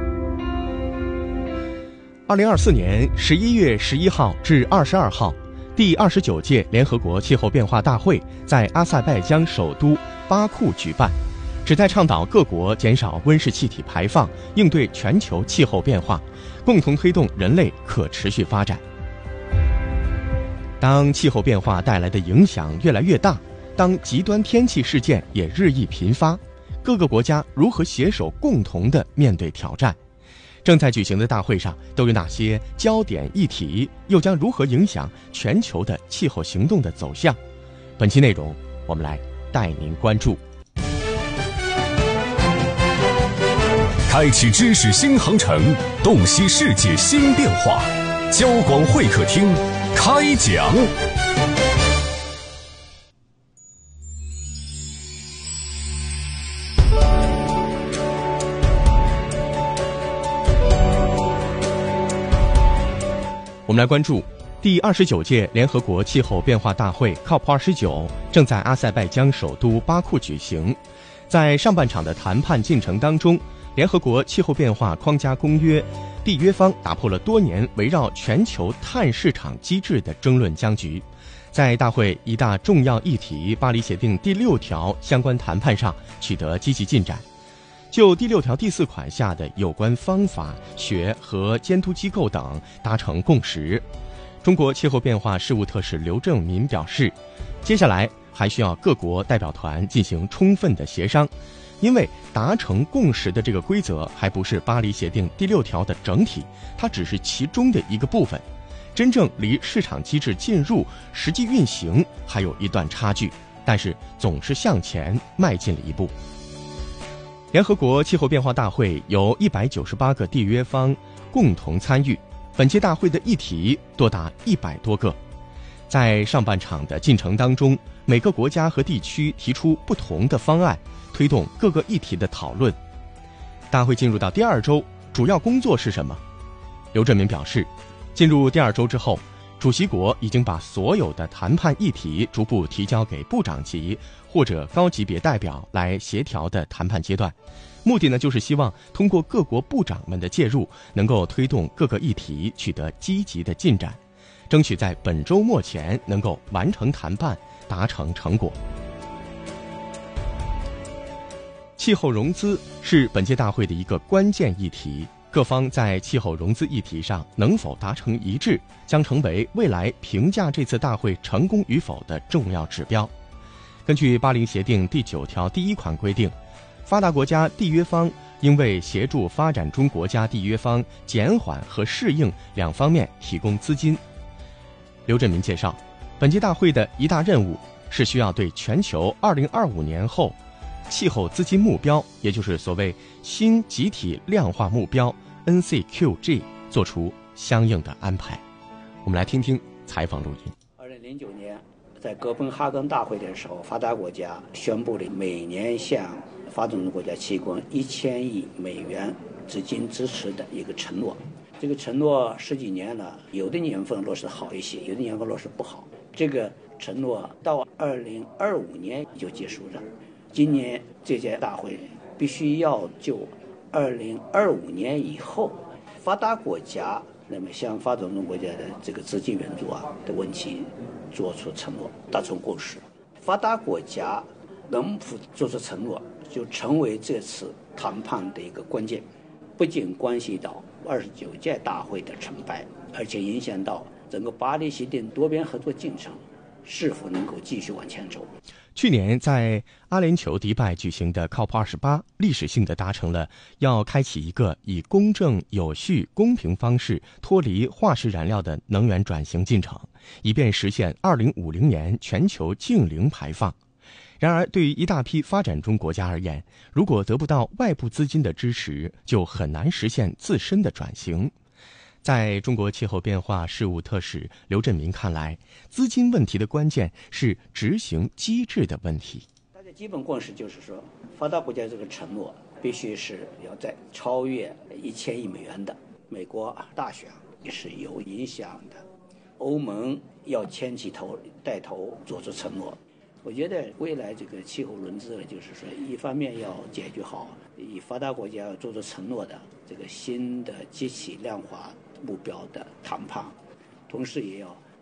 Speaker 30: 2024年11月11号至22号， 第29届联合国气候变化大会在阿塞拜疆首都巴库举办，旨在倡导各国减少温室气体排放，应对全球气候变化，共同推动人类可持续发展。当气候变化带来的影响越来越大，当极端天气事件也日益频发，各个国家如何携手共同地面对挑战？正在举行的大会上都有哪些焦点议题，又将如何影响全球的气候行动的走向？本期内容我们来带您关注。
Speaker 16: 开启知识新航程，洞悉世界新变化。交广会客厅开讲。
Speaker 30: 我们来关注第29届联合国气候变化大会 COP29 正在阿塞拜疆首都巴库举行。在上半场的谈判进程当中，联合国气候变化框架公约缔约方打破了多年围绕全球碳市场机制的争论僵局，在大会一大重要议题巴黎协定第6条相关谈判上取得积极进展。就第6条第4款下的有关方法学和监督机构等达成共识。中国气候变化事务特使刘正民表示，接下来还需要各国代表团进行充分的协商，因为达成共识的这个规则还不是巴黎协定第6条的整体，它只是其中的一个部分，真正离市场机制进入实际运行还有一段差距，但是总是向前迈进了一步。联合国气候变化大会由198个缔约方共同参与，本届大会的议题多达100多个。在上半场的进程当中，每个国家和地区提出不同的方案，推动各个议题的讨论。大会进入到第2周，主要工作是什么？刘振民表示，进入第2周之后，主席国已经把所有的谈判议题逐步提交给部长级或者高级别代表来协调的谈判阶段，目的呢就是希望通过各国部长们的介入，能够推动各个议题取得积极的进展，争取在本周末前能够完成谈判，达成成果。气候融资是本届大会的一个关键议题，各方在气候融资议题上能否达成一致，将成为未来评价这次大会成功与否的重要指标。根据巴黎协定第9条第1款规定，发达国家缔约方应为协助发展中国家缔约方减缓和适应两方面提供资金。刘振民介绍，本届大会的一大任务是需要对全球2025年后气候资金目标，也就是所谓新集体量化目标 NCQG 做出相应的安排。我们来听听采访录音。
Speaker 1: 2009年在哥本哈根大会的时候，发达国家宣布了每年向发展中国家提供1000亿美元资金支持的一个承诺。这个承诺10几年了，有的年份落实好一些，有的年份落实不好。这个承诺到2025年就结束了。今年这届大会必须要就2025年以后发达国家那么向发展中国家的这个资金援助的问题做出承诺，达成共识。发达国家能否做出承诺，就成为这次谈判的一个关键，不仅关系到29届大会的成败，而且影响到整个巴黎协定多边合作进程是否能够继续往前走。
Speaker 30: 去年在阿联酋迪拜举行的 COP28 历史性地达成了要开启一个以公正、有序、公平方式脱离化石燃料的能源转型进程，以便实现2050年全球净零排放。然而，对于一大批发展中国家而言，如果得不到外部资金的支持，就很难实现自身的转型。在中国气候变化事务特使刘振民看来，资金问题的关键是执行机制的问题。
Speaker 1: 大家基本共识就是说，发达国家这个承诺必须是要在超越1000亿美元的。美国大选也是有影响的，欧盟要牵起头带头做出承诺。我觉得未来这个气候融资呢，就是说一方面要解决好以发达国家做出承诺的这个新的集体量化目标的谈判，同时也要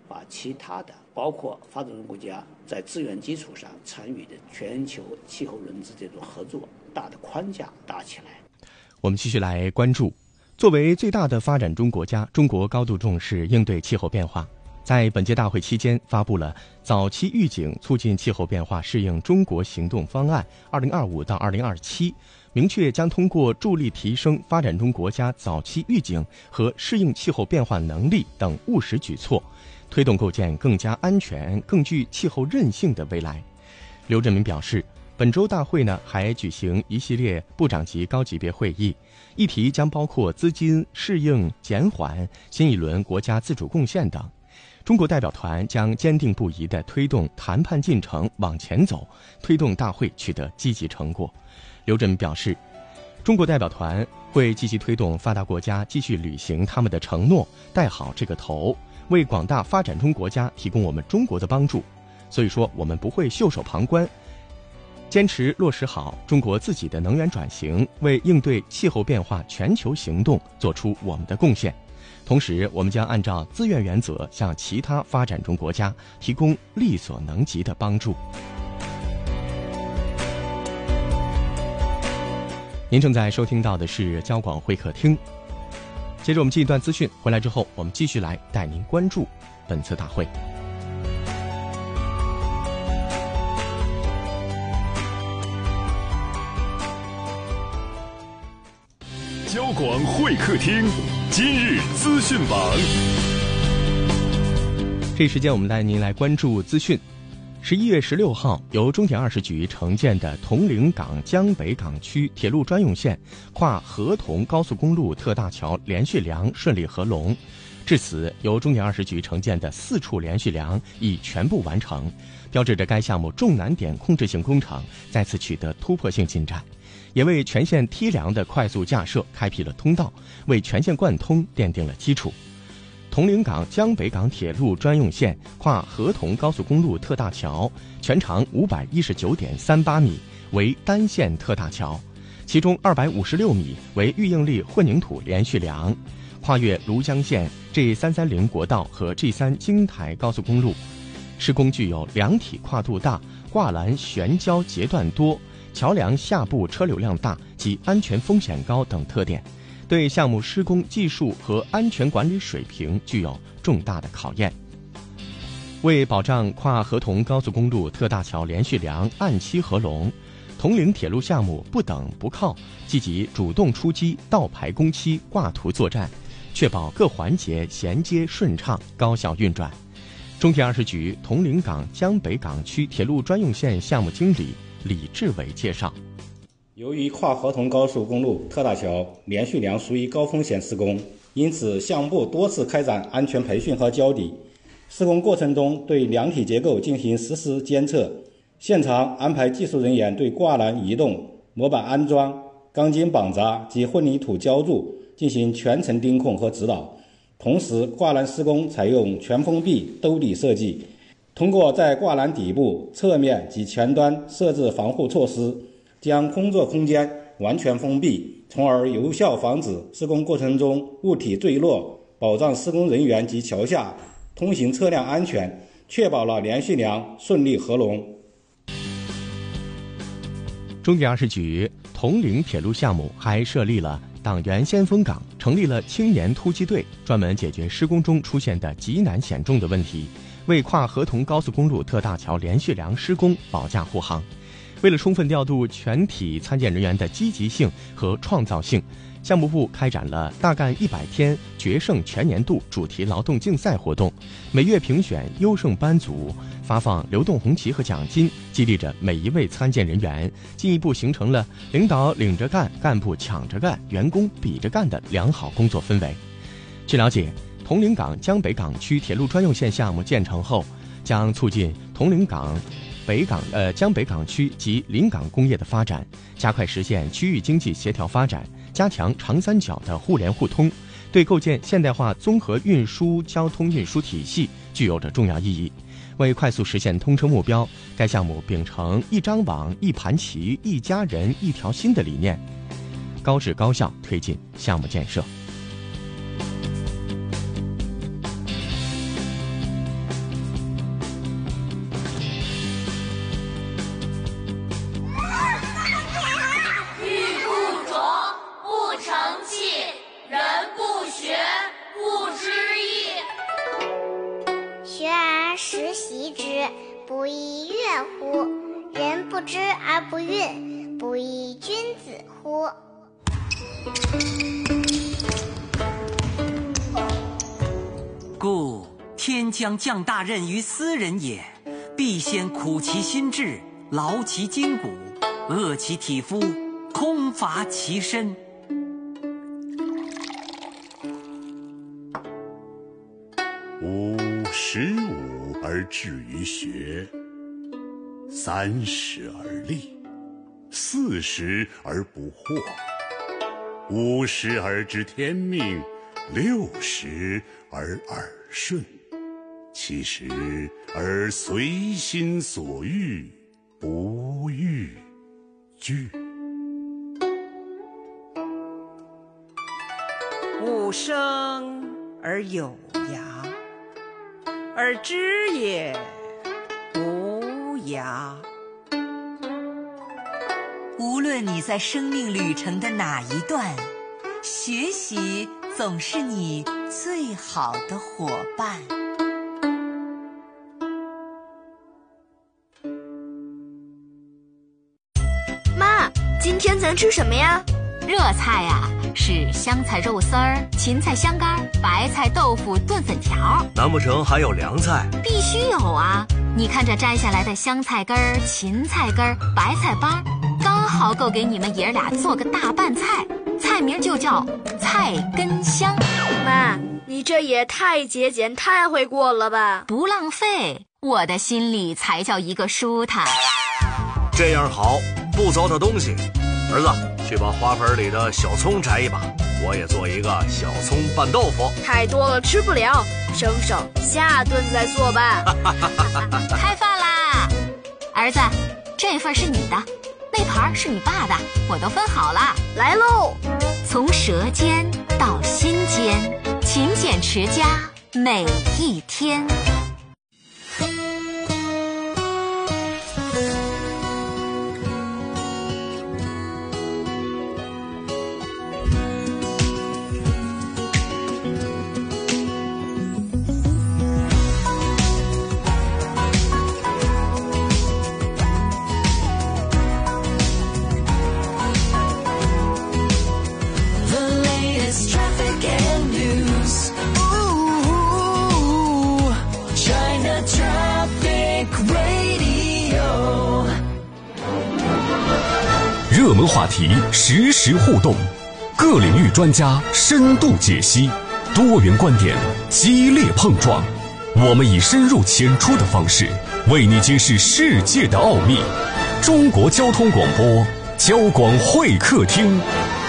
Speaker 1: 把其他的包括发展中国家在资源基础上参与的全球气候认知这种合作大的框架搭起来。
Speaker 30: 我们继续来关注，作为最大的发展中国家，中国高度重视应对气候变化。在本届大会期间，发布了早期预警促进气候变化适应中国行动方案2025到2027，明确将通过助力提升发展中国家早期预警和适应气候变化能力等务实举措，推动构建更加安全、更具气候韧性的未来。刘振民表示，本周大会呢还举行一系列部长级高级别会议，议题将包括资金、适应、减缓、新一轮国家自主贡献等。中国代表团将坚定不移地推动谈判进程往前走，推动大会取得积极成果。刘振民表示，中国代表团会积极推动发达国家继续履行他们的承诺，带好这个头，为广大发展中国家提供我们中国的帮助。所以说，我们不会袖手旁观，坚持落实好中国自己的能源转型，为应对气候变化全球行动做出我们的贡献。同时，我们将按照自愿原则向其他发展中国家提供力所能及的帮助。您正在收听到的是交广会客厅。接着我们进一段资讯，回来之后我们继续来带您关注本次大会。
Speaker 2: 交广会客厅今日资讯榜。
Speaker 30: 这一时间我们带您来关注资讯。11月16号，由中铁20局承建的铜陵港江北港区铁路专用线跨河童高速公路特大桥连续梁顺利合龙。至此，由中铁20局承建的4处连续梁已全部完成，标志着该项目重难点控制性工程再次取得突破性进展，也为全线梯梁的快速架设开辟了通道，为全线贯通奠定了基础。铜陵港江北港铁路专用线跨河童高速公路特大桥全长519.38米，为单线特大桥，其中256米为预应力混凝土连续梁，跨越庐江县 G330 国道和 G3 京台高速公路。施工具有梁体跨度大、挂栏悬交截断多、桥梁下部车流量大及安全风险高等特点，对项目施工技术和安全管理水平具有重大的考验。为保障跨河童高速公路特大桥连续梁按期合龙，铜陵铁路项目不等不靠，积极主动出击，倒排工期，挂图作战，确保各环节衔接顺畅，高效运转。中铁20局铜陵港江北港区铁路专用线项目经理李志伟介绍，
Speaker 3: 由于跨河童高速公路特大桥连续梁属于高风险施工，因此项目部多次开展安全培训和交底，施工过程中对梁体结构进行实时监测，现场安排技术人员对挂栏移动、模板安装、钢筋绑扎及混凝土浇筑进行全程盯控和指导。同时，挂栏施工采用全封闭兜底设计，通过在挂栏底部、侧面及前端设置防护措施，将工作空间完全封闭，从而有效防止施工过程中物体坠落，保障施工人员及桥下通行车辆安全，确保了连续梁顺利合龙。
Speaker 30: 中铁20局铜陵铁路项目还设立了党员先锋岗，成立了青年突击队，专门解决施工中出现的极难险重的问题，为跨河童高速公路特大桥连续梁施工保驾护航。为了充分调度全体参建人员的积极性和创造性，项目部开展了大干100天决胜全年度主题劳动竞赛活动，每月评选优胜班组，发放流动红旗和奖金，激励着每一位参建人员，进一步形成了领导领着干、干部抢着干、员工比着干的良好工作氛围。据了解，铜陵港江北港区铁路专用线项目建成后，将促进铜陵港江北港区及临港工业的发展，加快实现区域经济协调发展，加强长三角的互联互通，对构建现代化综合运输交通运输体系具有着重要意义。为快速实现通车目标，该项目秉承一张网、一盘棋、一家人、一条心的理念，高质高效推进项目建设。
Speaker 23: 不亦乐乎？人不知而不愠，不亦君子乎？
Speaker 8: 故天将降大任于斯人也，必先苦其心志，劳其筋骨，饿其体肤，空乏其身。
Speaker 10: 吾15而志于学，30而立，40而不惑，50而知天命，60而耳顺，70而随心所欲，不逾矩。
Speaker 12: 吾生而有涯，而知也无涯。
Speaker 13: 无论你在生命旅程的哪一段，学习总是你最好的伙伴。
Speaker 14: 妈，今天咱吃什么呀？
Speaker 18: 热菜呀，是香菜肉丝儿、芹菜香干、白菜豆腐炖粉条。
Speaker 15: 难不成还有凉菜？
Speaker 18: 必须有啊！你看这摘下来的香菜根儿、芹菜根儿、白菜帮，刚好够给你们爷俩做个大拌菜，菜名就叫菜根香。
Speaker 14: 妈，你这也太节俭、太会过了吧？
Speaker 18: 不浪费，我的心里才叫一个舒坦。
Speaker 15: 这样好，不糟蹋东西。儿子，去把花盆里的小葱摘一把，我也做一个小葱拌豆腐。
Speaker 14: 太多了吃不了，省省，下顿再做吧。
Speaker 18: 开饭啦！儿子，这份是你的，那盘是你爸的，我都分好了。
Speaker 14: 来喽！
Speaker 18: 从舌尖到心间，勤俭持家每一天。
Speaker 16: 热门话题实时互动，各领域专家深度解析，多元观点激烈碰撞。我们以深入浅出的方式，为你揭示世界的奥秘。中国交通广播，交广会客厅。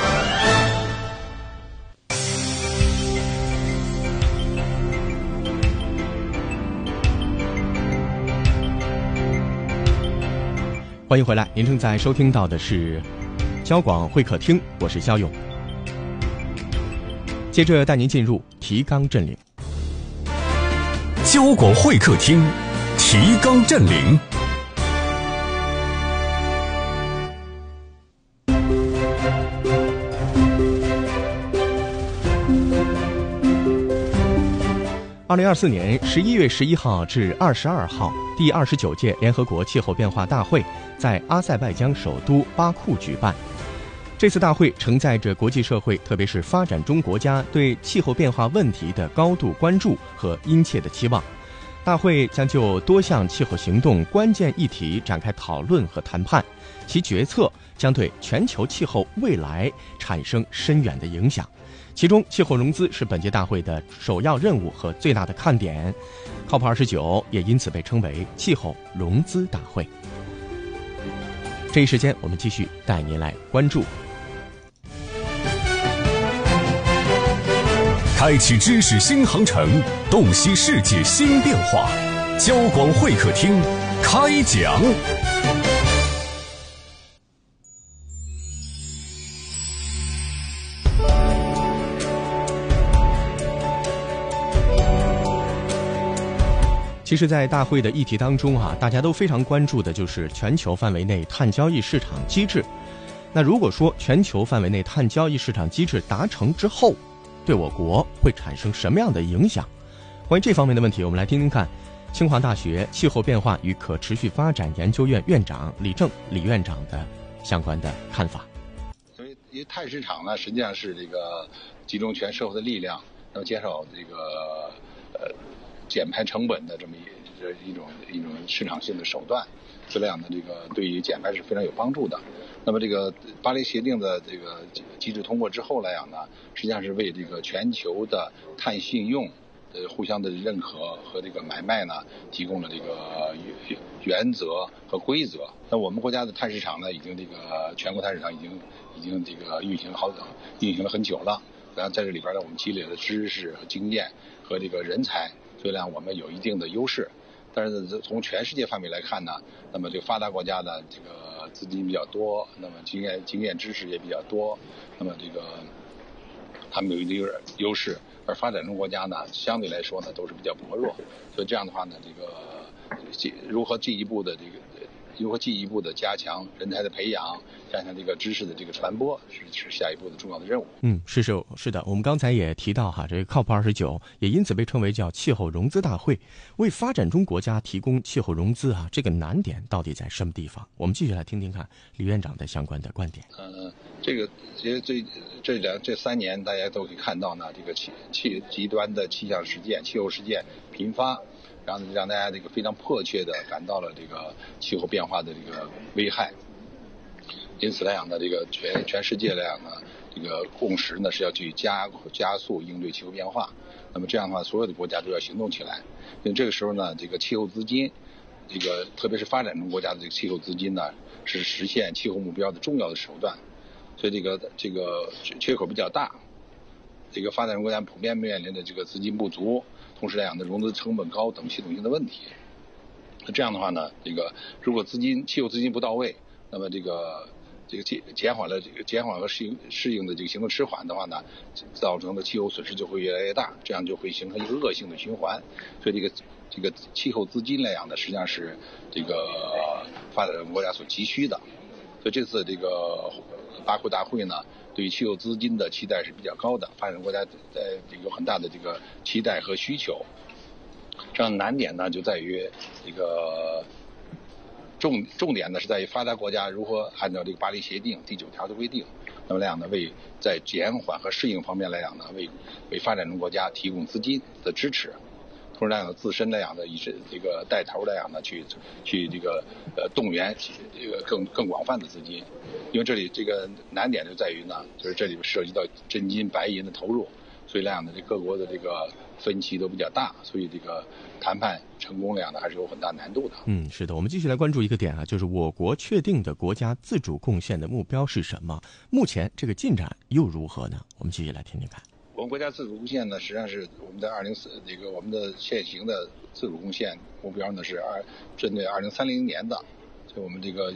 Speaker 30: 欢迎回来，您正在收听到的是交广会客厅，我是肖勇。接着带您进入提纲镇岭。
Speaker 16: 交广会客厅，提纲镇岭。
Speaker 30: 2024年11月11号至22号，第29届联合国气候变化大会在阿塞拜疆首都巴库举办。这次大会承载着国际社会，特别是发展中国家对气候变化问题的高度关注和殷切的期望。大会将就多项气候行动关键议题展开讨论和谈判，其决策将对全球气候未来产生深远的影响。其中，气候融资是本届大会的首要任务和最大的看点。COP29也因此被称为气候融资大会。这一时间，我们继续带您来关注。
Speaker 16: 开启知识新航程，洞悉世界新变化。交广会客厅开讲。
Speaker 30: 其实在大会的议题当中大家都非常关注的就是全球范围内碳交易市场机制。那如果说全球范围内碳交易市场机制达成之后，对我国会产生什么样的影响？关于这方面的问题，我们来听听看，气候变化与气候融资的专家刘晓东教授清华大学气候变化与可持续发展研究院院长李正李院长的相关的看法。
Speaker 4: 因为碳市场呢，实际上是这个集中全社会的力量，那么减少这个减排成本的这么一种市场性的手段，这样的这个对于减排是非常有帮助的。那么这个巴黎协定的这个机制通过之后来讲呢，实际上是为这个全球的碳信用互相的认可和这个买卖呢提供了这个原则和规则。那我们国家的碳市场呢，已经这个全国碳市场已经这个运行了很久了。然后在这里边呢，我们积累了知识和经验和这个人才，所以呢我们有一定的优势。但是从全世界范围来看呢，那么这个发达国家的这个资金比较多，那么经验知识也比较多，那么这个他们有一定优势，而发展中国家呢相对来说呢都是比较薄弱。所以这样的话呢，这个如何进一步的加强人才的培养，加强这个知识的这个传播，是下一步的重要的任务。
Speaker 30: 是的，我们刚才也提到这个 COP29 也因此被称为叫气候融资大会，为发展中国家提供气候融资这个难点到底在什么地方？我们继续来听听看李院长的相关的观点。
Speaker 4: 这个其实这3年大家都可以看到呢，这个极端的气候事件频发。然后让大家这个非常迫切的感到了这个气候变化的这个危害，因此来讲呢，这个全世界来讲呢，这个共识呢是要去加速应对气候变化。那么这样的话，所有的国家都要行动起来。因为这个时候呢，这个气候资金，这个特别是发展中国家的这个气候资金呢，是实现气候目标的重要的手段。所以这个缺口比较大，这个发展中国家普遍面临的这个资金不足。同时来讲呢，融资成本高等系统性的问题。这样的话呢，这个如果气候资金不到位，那么这个减缓和适应的这个行动迟缓的话呢，造成的气候损失就会越来越大，这样就会形成一个恶性的循环。所以这个气候资金来讲呢，实际上是这个发展中国家所急需的。所以这次这个巴库大会呢，对于气候资金的期待是比较高的，发展中国家有很大的这个期待和需求。这样难点呢就在于这个重点呢是在于发达国家如何按照这个巴黎协定第9条的规定，那么来讲呢，在减缓和适应方面来讲呢，为发展中国家提供资金的支持。同时来讲，自身来讲呢，以这个带头来讲呢，去这个动员这个更广泛的资金，因为这里这个难点就在于呢，就是这里涉及到真金白银的投入，所以来讲呢，这各国的这个分歧都比较大，所以这个谈判成功来讲呢，还是有很大难度的。
Speaker 30: 是的，我们继续来关注一个点就是我国确定的国家自主贡献的目标是什么？目前这个进展又如何呢？我们继续来听听看。
Speaker 4: 我们国家自主贡献呢，实际上是我们在我们的现行的自主贡献目标呢是针对2030年的，所以我们这个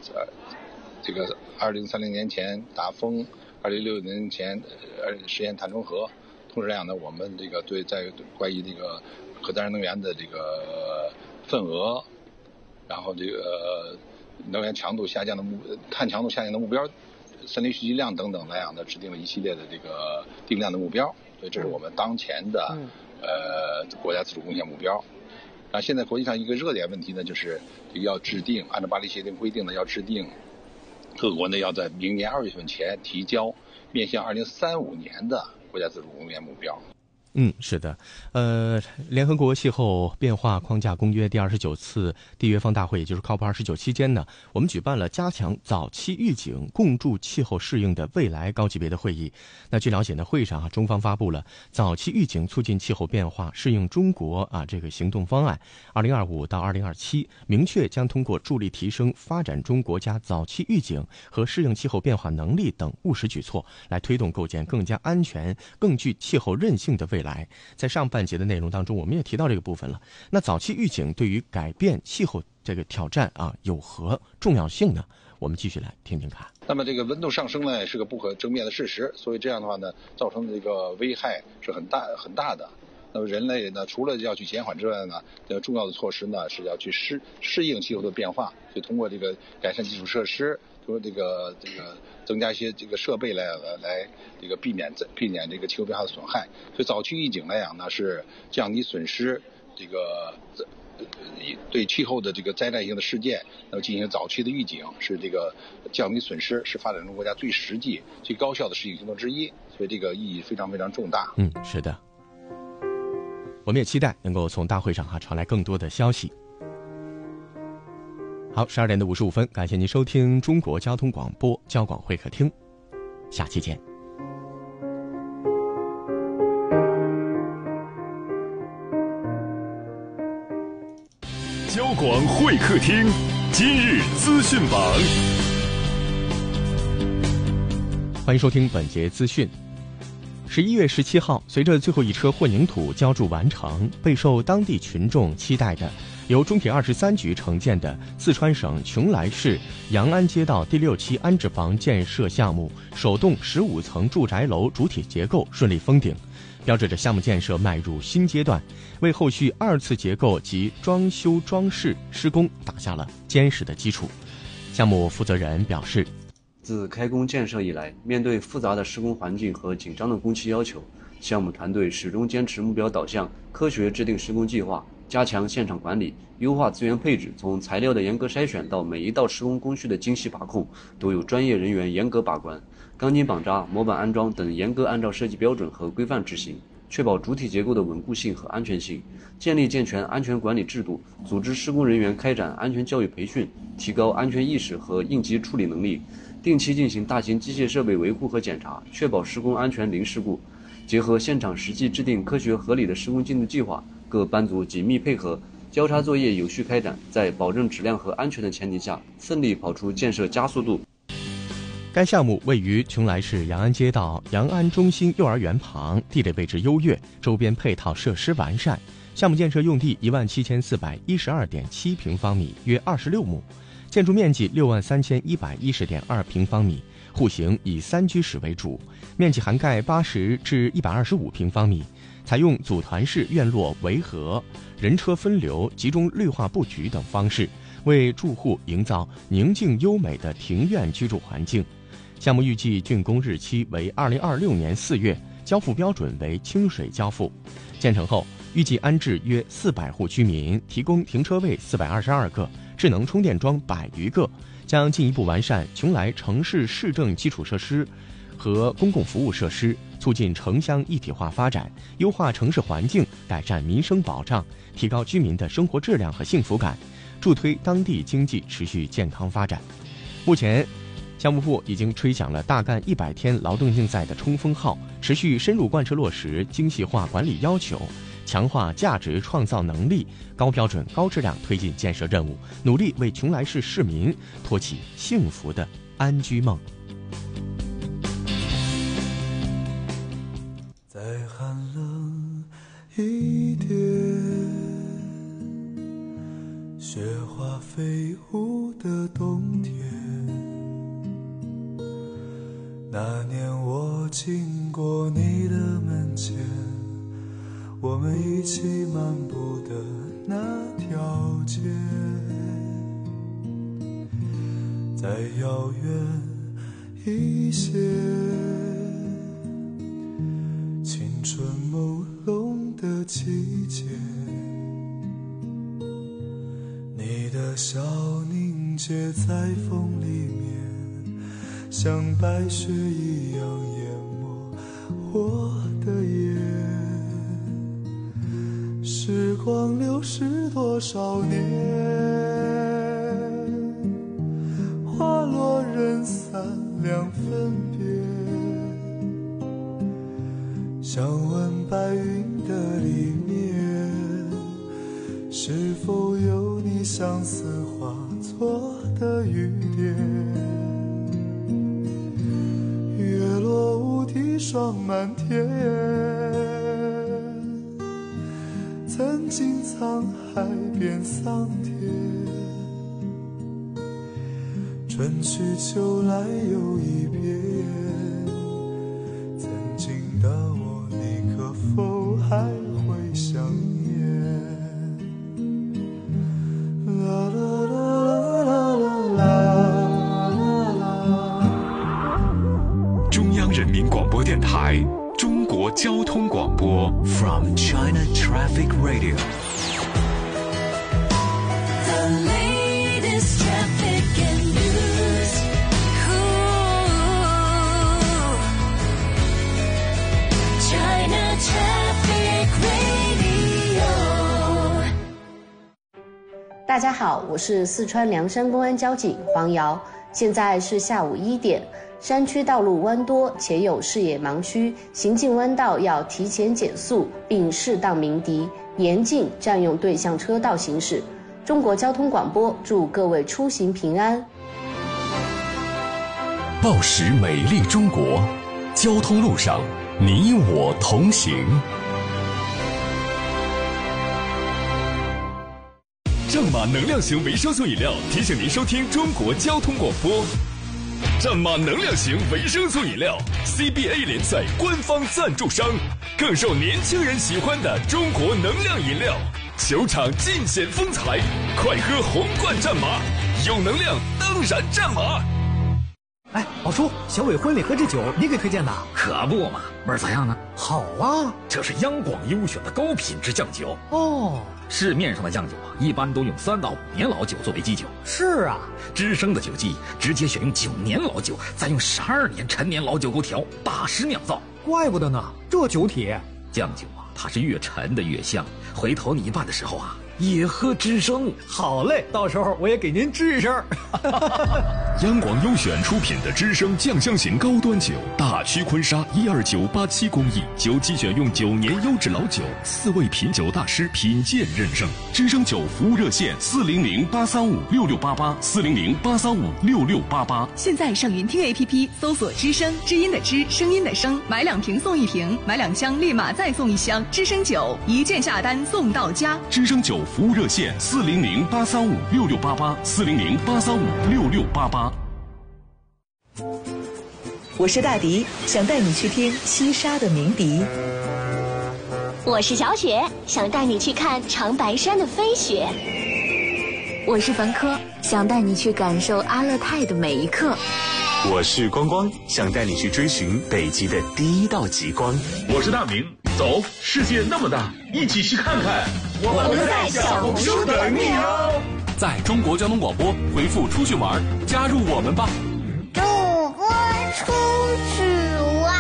Speaker 4: 2030年前达峰，2060年前实现碳中和。同时来讲呢，我们这个在关于这个可再生能源的这个份额，然后这个能源强度下降的碳强度下降的目标。森林蓄积量等等来讲呢，制定了一系列的这个定量的目标，所以这是我们当前的国家自主贡献目标。现在国际上一个热点问题呢，就是要制定按照巴黎协定规定呢，要制定各国呢要在明年2月份前提交面向2035年的国家自主贡献目标。
Speaker 30: 是的，联合国气候变化框架公约第29次缔约方大会，也就是 COP29 期间呢，我们举办了加强早期预警、共筑气候适应的未来高级别的会议。那据了解呢，会上中方发布了早期预警促进气候变化适应中国这个行动方案，2025到2027，明确将通过助力提升发展中国家早期预警和适应气候变化能力等务实举措，来推动构建更加安全、更具气候韧性的未来。在上半节的内容当中，我们也提到这个部分了。那早期预警对于改变气候这个挑战有何重要性呢？我们继续来听听看。
Speaker 4: 那么这个温度上升呢，是个不可争辩的事实，所以这样的话呢，造成的这个危害是很大的。那么人类呢，除了要去减缓之外呢，重要的措施呢是要去适应气候的变化，所以通过这个改善基础设施，通过这个增加一些这个设备来这个避免这个气候变化的损害。所以早期预警来讲呢，是降低损失，这个对气候的这个灾难性的事件，进行早期的预警，是这个降低损失，是发展中国家最实际、最高效的实际行动之一。所以这个意义非常非常重大。
Speaker 30: 是的。我们也期待能够从大会上传来更多的消息。好，12点55分，感谢您收听中国交通广播交广会客厅，下期见。
Speaker 2: 交广会客厅，今日资讯榜，
Speaker 30: 欢迎收听本节资讯。11月17号，随着最后一车混凝土浇筑完成，备受当地群众期待的由中铁23局承建的四川省邛崃市阳安街道第6期安置房建设项目首栋15层住宅楼主体结构顺利封顶，标志着项目建设迈入新阶段，为后续2次结构及装修装饰施工打下了坚实的基础。项目负责人表示，
Speaker 5: 自开工建设以来，面对复杂的施工环境和紧张的工期要求，项目团队始终坚持目标导向，科学制定施工计划，加强现场管理，优化资源配置，从材料的严格筛选到每一道施工工序的精细把控，都有专业人员严格把关。钢筋绑扎、模板安装等严格按照设计标准和规范执行，确保主体结构的稳固性和安全性，建立健全安全管理制度，组织施工人员开展安全教育培训，提高安全意识和应急处理能力，定期进行大型机械设备维护和检查，确保施工安全零事故。结合现场实际制定科学合理的施工进度计划，各班组紧密配合，交叉作业有序开展，在保证质量和安全的前提下，奋力跑出建设加速度。
Speaker 30: 该项目位于邛崃市阳安街道阳安中心幼儿园旁，地理位置优越，周边配套设施完善。项目建设用地17412.7平方米，约26亩，建筑面积63110.2平方米，户型以3居室为主，面积涵盖80至125平方米，采用组团式院落围合、人车分流、集中绿化布局等方式，为住户营造宁静优美的庭院居住环境。项目预计竣工日期为2026年4月，交付标准为清水交付。建成后，预计安置约400户居民，提供停车位422个，智能充电桩100余个，将进一步完善邛崃城市市政基础设施和公共服务设施，促进城乡一体化发展，优化城市环境，改善民生保障，提高居民的生活质量和幸福感，助推当地经济持续健康发展。目前，项目部已经吹响了大干100天劳动竞赛的冲锋号，持续深入贯彻落实精细化管理要求，强化价值创造能力，高标准高质量推进建设任务，努力为邛崃市市民托起幸福的安居梦。
Speaker 7: 再寒冷一点，雪花飞舞的冬天，那年我经过你的门前，我们一起漫步的那条街，再遥远一些，青春朦胧的季节，你的笑凝结在风里面，像白雪一样淹没我的眼。时光流逝多少年，花落人散两分别，想问白云的里面，是否有你相思化作的雨点。月落乌啼霜满天，曾经沧海变桑田，春去秋来又一遍，曾经的我你可否还会想念？啦啦啦啦啦啦啦。
Speaker 26: 中央人民广播电台中国交通广播
Speaker 9: From China Traffic Radio。
Speaker 6: 家好，我是四川凉山公安交警黄瑶，现在是下午1点。山区道路弯多且有视野盲区，行进弯道要提前减速并适当鸣笛，严禁占用对向车道行驶。中国交通广播祝各位出行平安。
Speaker 16: 报时美丽中国，交通路上你我同行。战马能量型维生素饮料提醒您收听中国交通广播。战马能量型维生素饮料 CBA 联赛官方赞助商，更受年轻人喜欢的中国能量饮料，球场尽显风采，快喝红罐战马，有能量当然战马。
Speaker 9: 哎，老叔，小伟婚礼喝这酒你给推荐的？
Speaker 11: 可不嘛，味儿咋样呢？
Speaker 9: 好啊，
Speaker 11: 这是央广优选的高品质酱酒
Speaker 9: 哦。
Speaker 11: 市面上的酱酒啊，一般都用3到5年老酒作为基酒。
Speaker 9: 是啊，
Speaker 11: 知生的酒技直接选用9年老酒，再用12年陈年老酒沟调，大师酿造。
Speaker 9: 怪不得呢，这酒体。
Speaker 11: 酱酒啊，它是越陈的越香。回头你办的时候啊，也喝知生。
Speaker 9: 好嘞，到时候我也给您支一声。
Speaker 2: 央广优选出品的知生酱香型高端酒，大曲坤沙12987工艺，酒基选用9年优质老酒，4位品酒大师品鉴认证。知生酒服务热线400-835-6688，400-835-6688。
Speaker 28: 现在上云听 APP 搜索知生，知音的知，声音的声，买2瓶送1瓶，买2箱立马再送1箱。知生酒一键下单送到家。
Speaker 2: 知生酒服务热线400-835-6688，400-835-6688。
Speaker 28: 我是大迪，想带你去听西沙的鸣笛。
Speaker 23: 我是小雪，想带你去看长白山的飞雪。
Speaker 17: 我是冯科，想带你去感受阿勒泰的每一刻。
Speaker 19: 我是光光，想带你去追寻北极的第一道极光。
Speaker 20: 我是大明，走，世界那么大，一起去看看。
Speaker 23: 我们在小红书等你哦。
Speaker 16: 在中国交通广播回复出去玩，加入我们吧。
Speaker 23: 主播出去玩。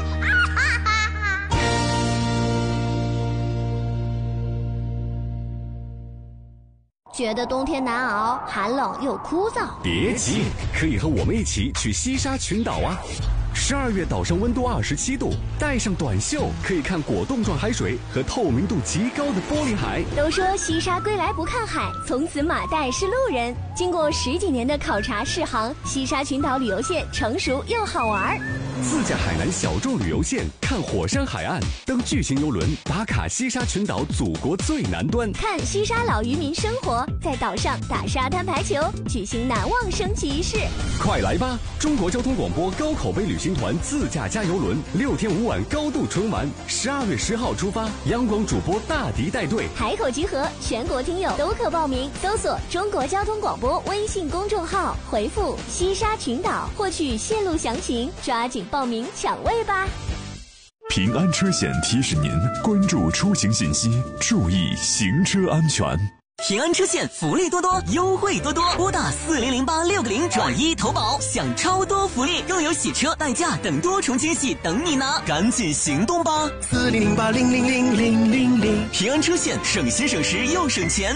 Speaker 23: 觉得冬天难熬，寒冷又枯燥。
Speaker 16: 别急，可以和我们一起去西沙群岛啊！12月岛上温度27度，带上短袖可以看果冻状海水和透明度极高的玻璃海。
Speaker 23: 都说西沙归来不看海，从此马代是路人。经过10几年的考察试航，西沙群岛旅游线成熟又好玩。
Speaker 16: 自驾海南小众旅游线，看火山海岸，登巨型游轮，打卡西沙群岛祖国最南端，
Speaker 23: 看西沙老渔民生活，在岛上打沙滩排球，举行难忘升旗仪式。
Speaker 16: 快来吧！中国交通广播高口碑旅行团自驾加游轮，6天5晚高度纯玩，12月10号出发，央广主播大迪带队，
Speaker 23: 海口集合，全国听友都可报名，搜索中国交通广播微信公众号，回复西沙群岛获取线路详情，抓紧报名抢位吧。
Speaker 2: 平安车险提示您关注出行信息，注意行车安全。
Speaker 29: 平安车险福利多多，优惠多多，拨打4008-660转1投保，享超多福利，更有洗车、代驾等多重惊喜等你拿，赶紧行动吧！4008-000-000，平安车险，省心省时又省钱。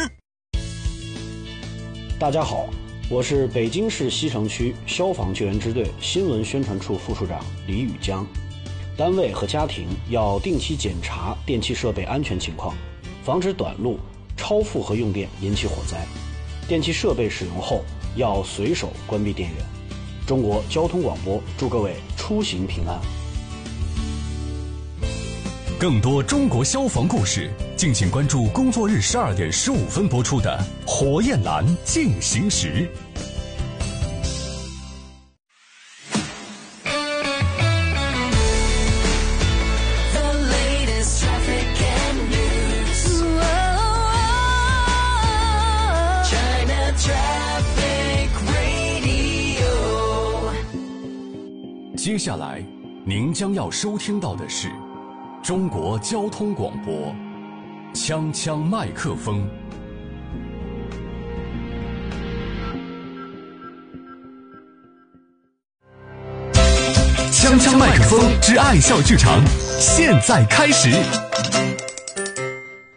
Speaker 21: 大家好，我是北京市西城区消防救援支队新闻宣传处副处长李宇江。单位和家庭要定期检查电气设备安全情况，防止短路、超负荷用电引起火灾。电气设备使用后要随手关闭电源。中国交通广播祝各位出行平安。
Speaker 16: 更多中国消防故事，敬请关注工作日12点15分播出的《火焰蓝进行时》。接下来，您将要收听到的是中国交通广播锵锵麦克风。锵锵麦克风之爱笑剧场现在开始。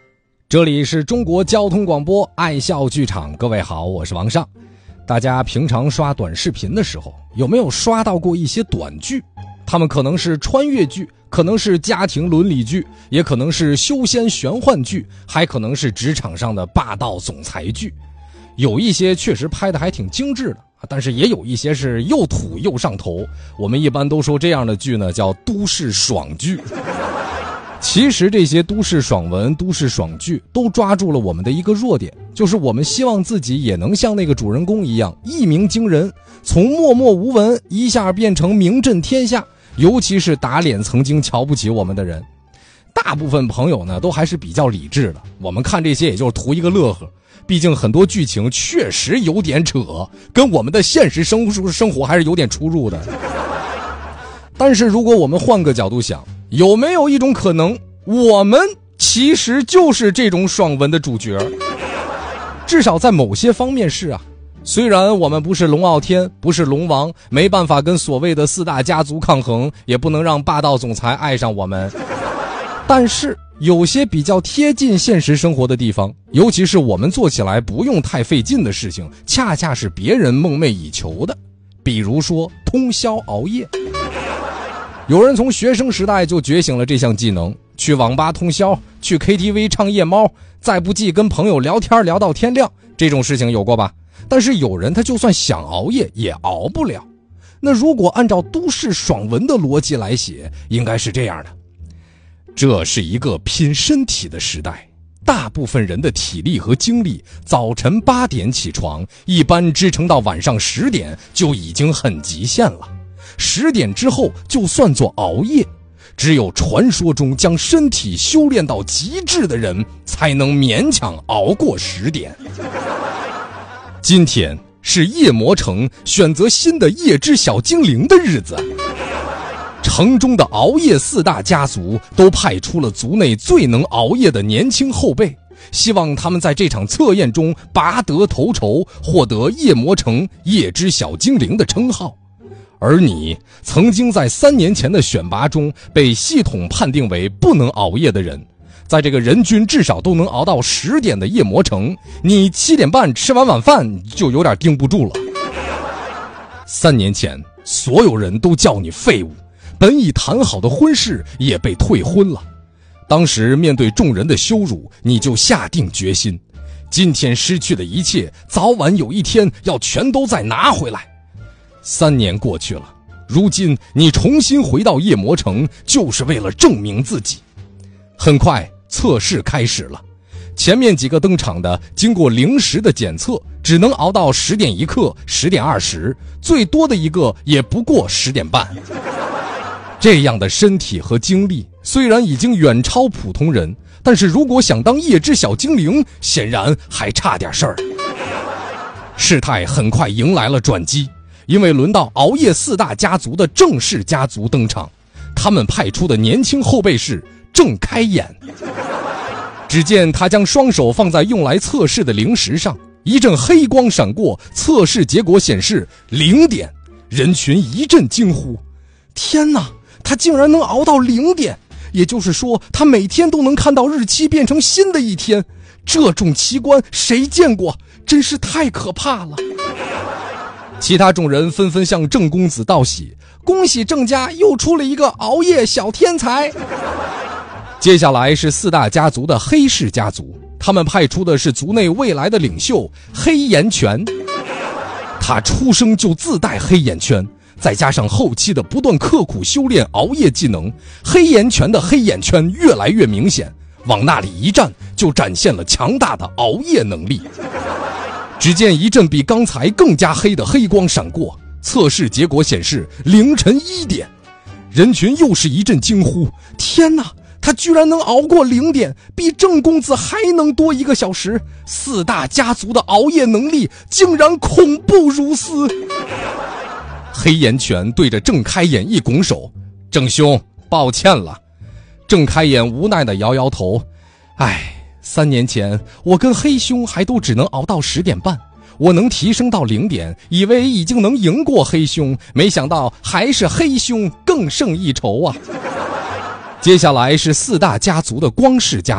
Speaker 1: 这里是中国交通广播爱笑剧场，各位好，我是王尚。大家平常刷短视频的时候，有没有刷到过一些短剧？他们可能是穿越剧，可能是家庭伦理剧，也可能是修仙玄幻剧，还可能是职场上的霸道总裁剧。有一些确实拍得还挺精致的，但是也有一些是又土又上头。我们一般都说这样的剧呢叫都市爽剧。其实这些都市爽文、都市爽剧都抓住了我们的一个弱点，就是我们希望自己也能像那个主人公一样一鸣惊人，从默默无闻一下变成名震天下，尤其是打脸曾经瞧不起我们的人。大部分朋友呢都还是比较理智的，我们看这些也就是图一个乐呵，毕竟很多剧情确实有点扯，跟我们的现实生活还是有点出入的。但是如果我们换个角度想，有没有一种可能，我们其实就是这种爽文的主角？至少在某些方面是啊。虽然我们不是龙傲天，不是龙王，没办法跟所谓的4大家族抗衡，也不能让霸道总裁爱上我们，但是有些比较贴近现实生活的地方，尤其是我们做起来不用太费劲的事情，恰恰是别人梦寐以求的。比如说通宵熬夜。有人从学生时代就觉醒了这项技能，去网吧通宵，去 KTV 唱夜猫，再不济跟朋友聊天聊到天亮，这种事情有过吧？但是有人他就算想熬夜也熬不了。那如果按照都市爽文的逻辑来写，应该是这样的：这是一个拼身体的时代，大部分人的体力和精力早晨8点起床，一般支撑到晚上10点就已经很极限了。10点之后就算作熬夜，只有传说中将身体修炼到极致的人才能勉强熬过10点。今天是夜魔城选择新的夜之小精灵的日子，城中的熬夜4大家族都派出了族内最能熬夜的年轻后辈，希望他们在这场测验中拔得头筹，获得夜魔城夜之小精灵的称号。而你曾经在3年前的选拔中被系统判定为不能熬夜的人，在这个人均至少都能熬到10点的夜魔城，你7点半吃完晚饭就有点盯不住了。3年前所有人都叫你废物，本已谈好的婚事也被退婚了。当时面对众人的羞辱，你就下定决心，今天失去的一切早晚有一天要全都再拿回来。3年过去了，如今你重新回到夜魔城，就是为了证明自己。很快测试开始了，前面几个登场的经过0时的检测，只能熬到10点1刻、10点20，最多的一个也不过10点半。这样的身体和精力虽然已经远超普通人，但是如果想当夜之小精灵，显然还差点事儿。事态很快迎来了转机，因为轮到熬夜4大家族的郑氏家族登场，他们派出的年轻后辈是郑开眼。只见他将双手放在用来测试的零时上，一阵黑光闪过，测试结果显示0点。人群一阵惊呼：天哪，他竟然能熬到0点！也就是说，他每天都能看到日期变成新的一天。这种奇观谁见过？真是太可怕了。其他众人纷纷向郑公子道喜，恭喜郑家又出了一个熬夜小天才。接下来是4大家族的黑氏家族，他们派出的是族内未来的领袖黑岩泉。他出生就自带黑眼圈，再加上后期的不断刻苦修炼熬夜技能，黑岩泉的黑眼圈越来越明显，往那里一站就展现了强大的熬夜能力。只见一阵比刚才更加黑的黑光闪过，测试结果显示凌晨1点。人群又是一阵惊呼：天哪，他居然能熬过0点，比郑公子还能多1个小时！4大家族的熬夜能力竟然恐怖如斯。黑岩泉对着郑开眼一拱手：郑兄，抱歉了。郑开眼无奈地摇摇头：3年前我跟黑兄还都只能熬到10点半，我能提升到0点，以为已经能赢过黑兄，没想到还是黑兄更胜一筹啊。接下来是4大家族的光氏家族，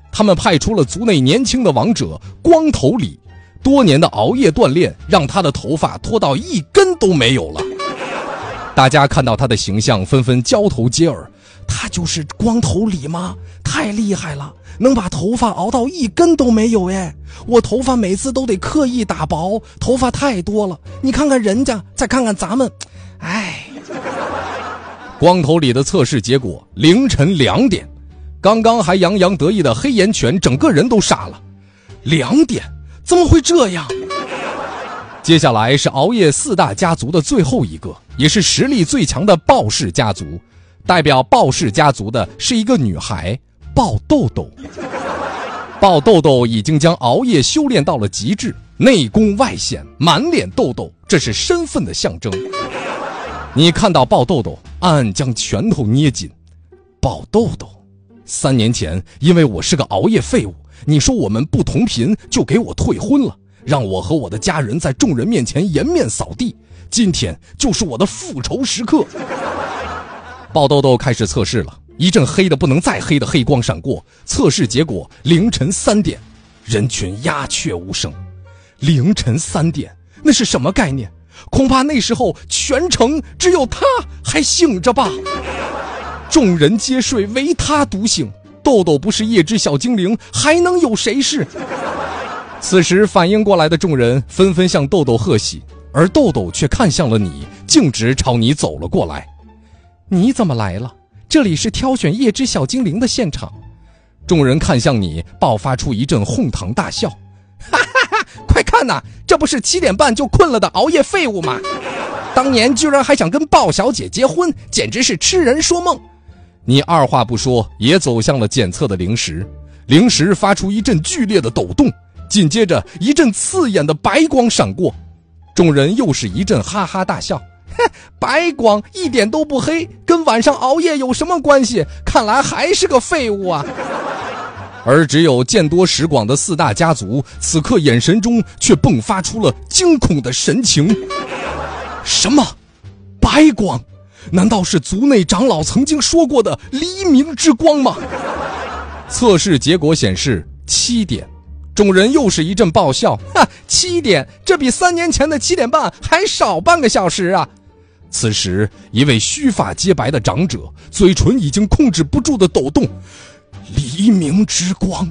Speaker 1: 他们派出了族内年轻的王者光头李，多年的熬夜锻炼让他的头发脱到一根都没有了。大家看到他的形象纷纷交头接耳，他就是光头李吗？太厉害了，能把头发熬到一根都没有耶！我头发每次都得刻意打薄，头发太多了，你看看人家，再看看咱们，哎。光头李的测试结果，凌晨2点，刚刚还洋洋得意的黑岩泉整个人都傻了。2点，怎么会这样？接下来是熬夜4大家族的最后一个，也是实力最强的鲍氏家族。代表鲍氏家族的是一个女孩，鲍豆豆。鲍豆豆已经将熬夜修炼到了极致，内功外显，满脸痘痘，这是身份的象征。你看到鲍豆豆，暗暗将拳头捏紧。鲍豆豆，3年前因为我是个熬夜废物，你说我们不同频就给我退婚了，让我和我的家人在众人面前颜面扫地。今天就是我的复仇时刻。鲍豆豆开始测试了，一阵黑的不能再黑的黑光闪过，测试结果凌晨3点，人群鸦雀无声。凌晨3点，那是什么概念？恐怕那时候全城只有他还醒着吧。众人皆睡，唯他独醒。豆豆不是夜之小精灵，还能有谁是？此时反应过来的众人纷纷向豆豆贺喜，而豆豆却看向了你，径直朝你走了过来。你怎么来了？这里是挑选夜之小精灵的现场。众人看向你，爆发出一阵哄堂大笑。哈哈哈，快看呐，这不是7点半就困了的熬夜废物吗？当年居然还想跟鲍小姐结婚，简直是痴人说梦。你二话不说，也走向了检测的灵石。灵石发出一阵剧烈的抖动，紧接着一阵刺眼的白光闪过，众人又是一阵哈哈大笑。白光一点都不黑，跟晚上熬夜有什么关系？看来还是个废物啊。而只有见多识广的4大家族，此刻眼神中却迸发出了惊恐的神情。什么？白光？难道是族内长老曾经说过的黎明之光吗？测试结果显示7点，众人又是一阵爆笑。7点，这比3年前的7点半还少半个小时啊！此时，一位须发皆白的长者，嘴唇已经控制不住的抖动。黎明之光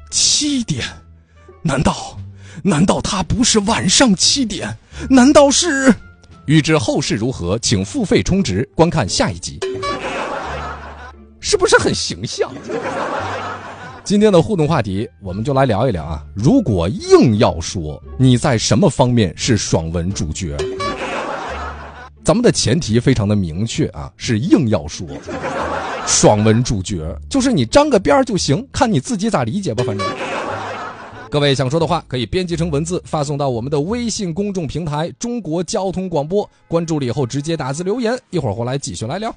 Speaker 1: ，7点，难道他不是晚上7点？难道是？欲知后事如何，请付费充值观看下一集。是不是很形象？今天的互动话题，我们就来聊一聊啊。如果硬要说你在什么方面是爽文主角，咱们的前提非常的明确啊，是硬要说。爽文主角就是你沾个边就行，看你自己咋理解吧。反正各位想说的话可以编辑成文字发送到我们的微信公众平台中国交通广播，关注了以后直接打字留言，一会儿回来继续来聊。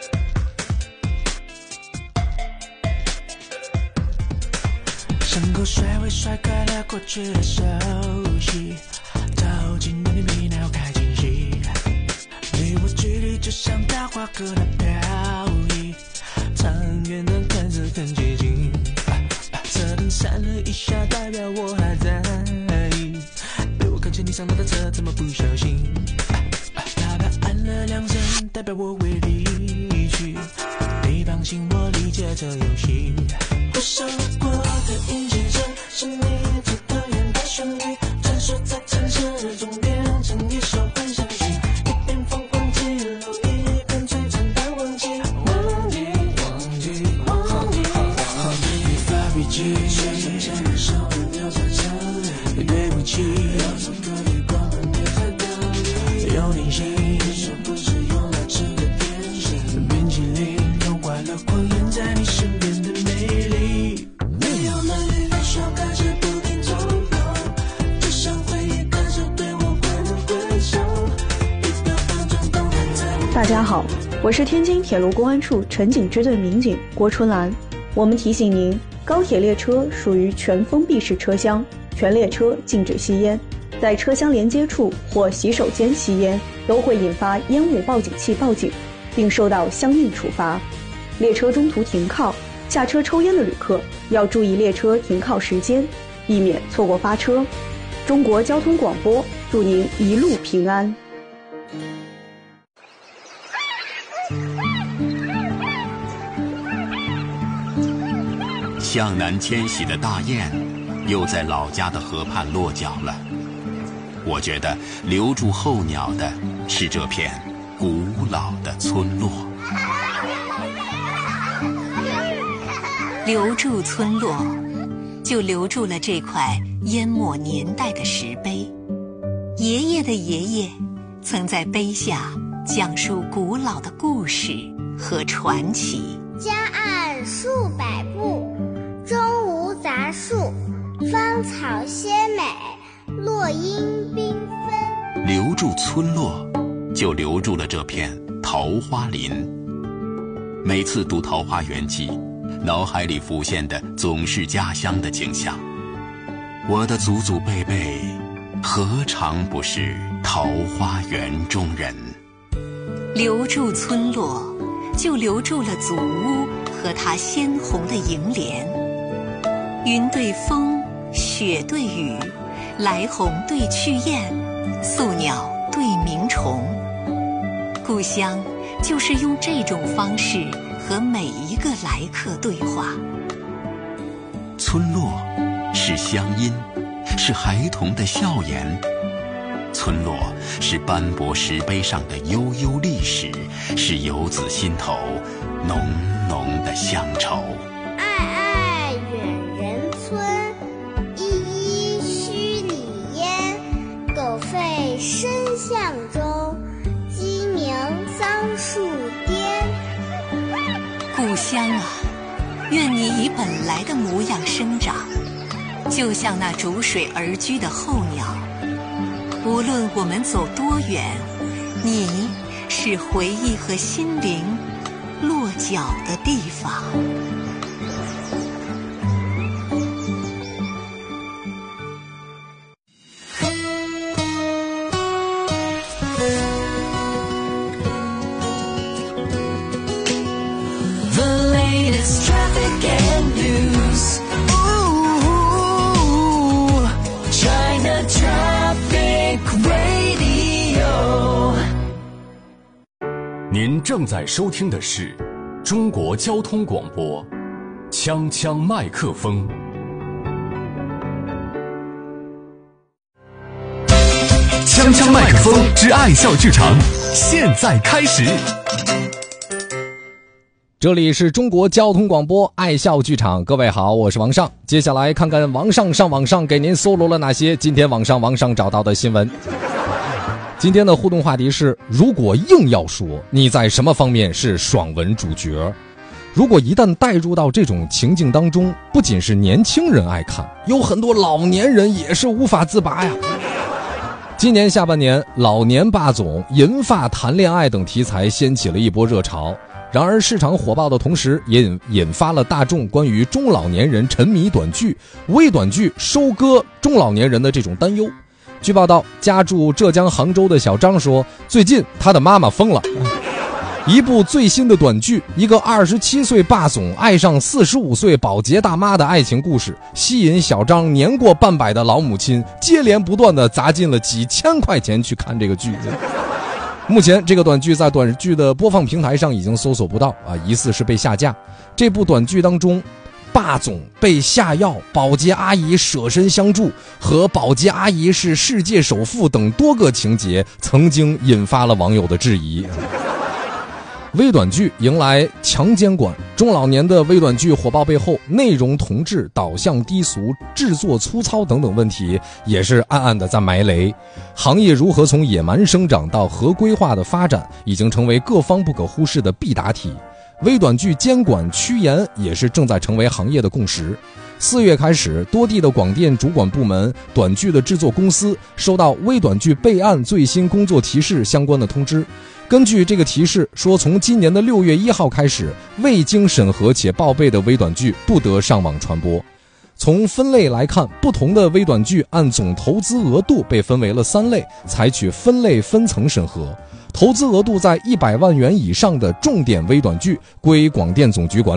Speaker 7: 像口水会甩开了过去的熟悉，照进你的迷脑开惊喜，你我距离就像大花搁那飘逸，长远的看似很接近，车灯闪了一下代表我还在意，被我看见你上了的车怎么不小心，喇叭按了2声代表我会离去，你放心我理解这游戏，我想过的引擎声是你最讨厌的旋律，传说在城市中变成一首幻想曲，一边疯狂记录一边追真的忘记你发脾气，剩下的手留在这里，对不起要从各地光环别太高丽，有灵性说不是用来吃的点心，冰淇淋融化了狂野在你身边的美丽，没有了你的手开始不停冲动，就像回忆感受对我快乐回收，一秒当中都还在。
Speaker 3: 大家好，我是天津铁路公安处城警支队民警郭春兰。我们提醒您，高铁列车属于全封闭式车厢，全列车禁止吸烟，在车厢连接处或洗手间吸烟都会引发烟雾报警器报警，并受到相应处罚。列车中途停靠， 下车抽烟的旅客要注意列车停靠时间，避免错过发车。中国交通广播祝您一路平安。
Speaker 8: 向南迁徙的大雁又在老家的河畔落脚了。我觉得留住候鸟的是这片古老的村落。
Speaker 10: 留住村落，就留住了这块淹没年代的石碑。爷爷的爷爷曾在碑下讲述古老的故事和传奇。
Speaker 23: 江岸数百步，中无杂树，芳草鲜美，落英缤纷。
Speaker 8: 留住村落，就留住了这片桃花林。每次读《桃花源记》，脑海里浮现的总是家乡的景象。我的祖祖辈辈，何尝不是桃花源中人？
Speaker 10: 留住村落，就留住了祖屋和它鲜红的楹联。云对风，雪对雨，来鸿对去雁，宿鸟对鸣虫。故乡就是用这种方式和每一个来客对话。
Speaker 8: 村落是乡音，是孩童的笑颜。村落是斑驳石碑上的悠悠历史，是游子心头浓浓的乡愁。
Speaker 23: 爱爱远人村，依依墟里烟。狗吠深巷中，鸡鸣桑树颠。
Speaker 10: 故乡啊，愿你以本来的模样生长，就像那逐水而居的候鸟。无论我们走多远，你是回忆和心灵落脚的地方。
Speaker 16: 您正在收听的是中国交通广播，锵锵麦克风。锵锵麦克风之爱笑剧场，现在开始。
Speaker 1: 这里是中国交通广播爱笑剧场，各位好，我是王尚。接下来看看王尚上网上给您搜罗了哪些今天网上找到的新闻。今天的互动话题是，如果硬要说你在什么方面是爽文主角，如果一旦带入到这种情境当中，不仅是年轻人爱看，有很多老年人也是无法自拔呀。今年下半年，老年霸总、银发谈恋爱等题材掀起了一波热潮，然而市场火爆的同时，也引发了大众关于中老年人沉迷短剧、微短剧收割中老年人的这种担忧。据报道，家住浙江杭州的小张说，最近他的妈妈疯了。一部最新的短剧，一个27岁霸总爱上45岁保洁大妈的爱情故事，吸引小张年过半百的老母亲接连不断地砸进了几千块钱去看这个剧。目前这个短剧在短剧的播放平台上已经搜索不到疑似是被下架。这部短剧当中，霸总被下药，保洁阿姨舍身相助，和保洁阿姨是世界首富等多个情节，曾经引发了网友的质疑。微短剧迎来强监管，中老年的微短剧火爆背后，内容同质、导向低俗、制作粗糙等等问题也是暗暗的在埋雷。行业如何从野蛮生长到合规化的发展，已经成为各方不可忽视的必答题。微短剧监管趋严也是正在成为行业的共识。4月开始，多地的广电主管部门、短剧的制作公司收到微短剧备案最新工作提示相关的通知。根据这个提示说，从今年的6月1号开始，未经审核且报备的微短剧不得上网传播。从分类来看，不同的微短剧按总投资额度被分为了3类，采取分类分层审核。投资额度在100万元以上的重点微短剧归广电总局管理，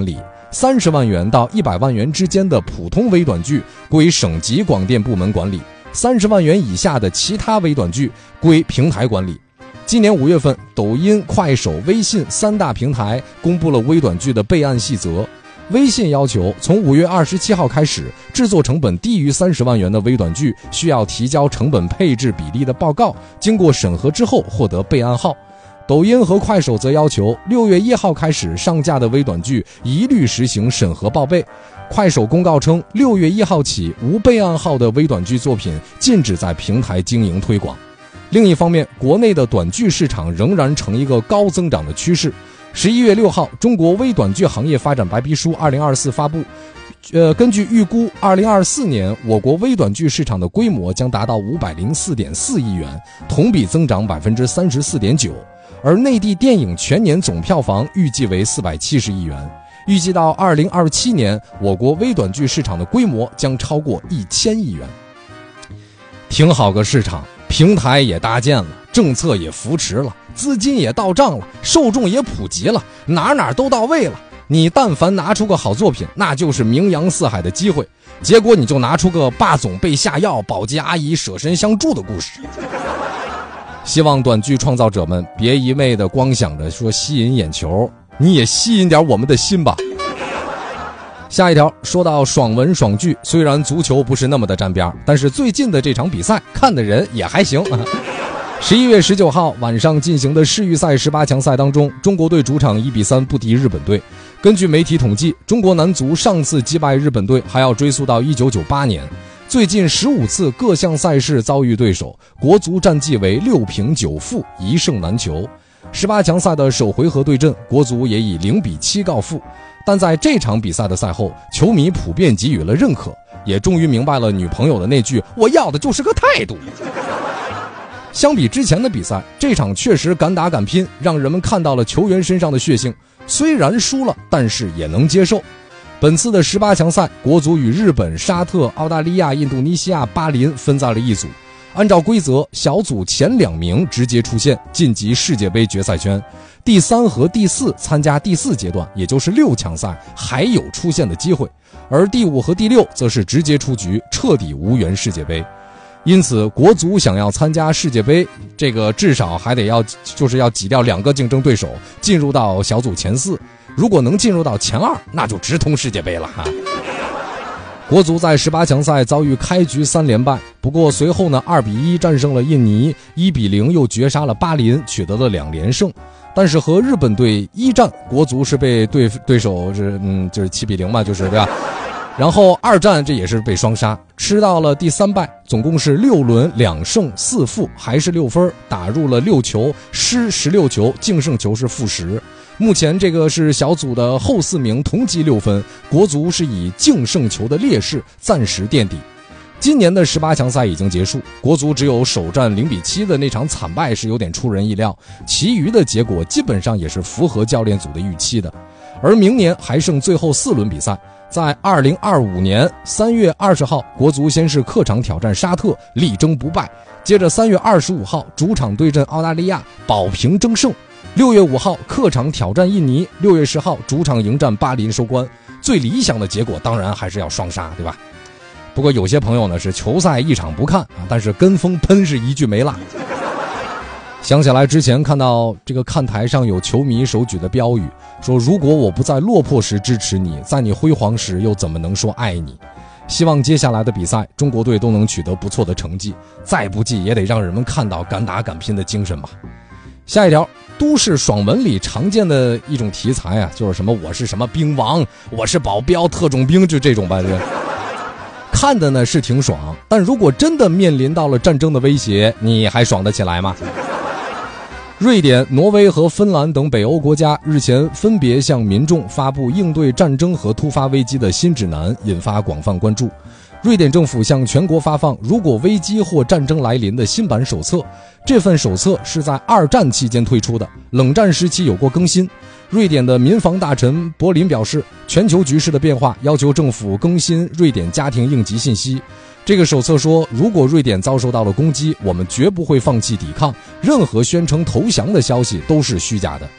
Speaker 1: ，30万元到100万元之间的普通微短剧归省级广电部门管理，30万元以下的其他微短剧归平台管理。今年5月份，抖音、快手、微信3大平台公布了微短剧的备案细则。微信要求从5月27号开始，制作成本低于30万元的微短剧需要提交成本配置比例的报告，经过审核之后获得备案号。抖音和快手则要求6月1号开始上架的微短剧一律实行审核报备。快手公告称，6月1号起，无备案号的微短剧作品禁止在平台经营推广。另一方面，国内的短剧市场仍然呈一个高增长的趋势。11月6号，中国微短剧行业发展白皮书2024发布。根据预估，2024年我国微短剧市场的规模将达到504.4亿元，同比增长34.9%。而内地电影全年总票房预计为470亿元。预计到2027年，我国微短剧市场的规模将超过1000亿元。挺好个市场，平台也搭建了，政策也扶持了，资金也到账了，受众也普及了，哪都到位了。你但凡拿出个好作品，那就是名扬四海的机会。结果你就拿出个霸总被下药，保洁阿姨舍身相助的故事。希望短剧创造者们别一味的光想着说吸引眼球，你也吸引点我们的心吧。下一条说到爽文爽剧，虽然足球不是那么的沾边，但是最近的这场比赛看的人也还行。11月19号晚上进行的世预赛18强赛当中，中国队主场1比3不敌日本队。根据媒体统计，中国男足上次击败日本队还要追溯到1998年。最近15次各项赛事遭遇对手，国足战绩为6平9负，1胜难求。18强赛的首回合对阵，国足也以0比7告负。但在这场比赛的赛后，球迷普遍给予了认可，也终于明白了女朋友的那句“我要的就是个态度”。相比之前的比赛，这场确实敢打敢拼，让人们看到了球员身上的血性。虽然输了，但是也能接受。本次的18强赛，国足与日本、沙特、澳大利亚、印度尼西亚、巴林分在了一组。按照规则，小组前2名直接出线，晋级世界杯决赛圈。第3和第4参加第4阶段，也就是6强赛，还有出线的机会。而第5和第6则是直接出局，彻底无缘世界杯。因此，国足想要参加世界杯，这个至少还得要挤掉2个竞争对手，进入到小组前4。如果能进入到前2，那就直通世界杯了哈。国足在18强赛遭遇开局3连败，不过随后呢2比1战胜了印尼，1比0又绝杀了巴林，取得了2连胜。但是和日本队一战，国足是被对手就是7比0嘛，就是对吧？然后2战这也是被双杀，吃到了第3败，总共是6轮2胜4负，还是6分，打入了6球，失16球，净胜球是-10。目前这个是小组的后4名同积6分，国足是以净胜球的劣势暂时垫底。今年的18强赛已经结束，国足只有首战0比7的那场惨败是有点出人意料，其余的结果基本上也是符合教练组的预期的。而明年还剩最后4轮比赛，在2025年3月20号，国足先是客场挑战沙特，力争不败，接着3月25号主场对阵澳大利亚，保平争胜。6月5号客场挑战印尼，6月10号主场迎战巴林收官。最理想的结果当然还是要双杀，对吧？不过有些朋友呢是球赛一场不看啊，但是跟风喷是一句没落。想起来之前看到这个看台上有球迷手举的标语，说如果我不在落魄时支持你，在你辉煌时又怎么能说爱你？希望接下来的比赛中国队都能取得不错的成绩，再不济也得让人们看到敢打敢拼的精神吧。下一条，都市爽文里常见的一种题材啊，就是什么我是什么兵王，我是保镖特种兵，就这种吧。看的呢是挺爽，但如果真的面临到了战争的威胁，你还爽得起来吗？瑞典、挪威和芬兰等北欧国家日前分别向民众发布应对战争和突发危机的新指南，引发广泛关注。瑞典政府向全国发放如果危机或战争来临的新版手册，这份手册是在2战期间推出的，冷战时期有过更新。瑞典的民防大臣柏林表示，全球局势的变化要求政府更新瑞典家庭应急信息。这个手册说，如果瑞典遭受到了攻击，我们绝不会放弃抵抗，任何宣称投降的消息都是虚假的。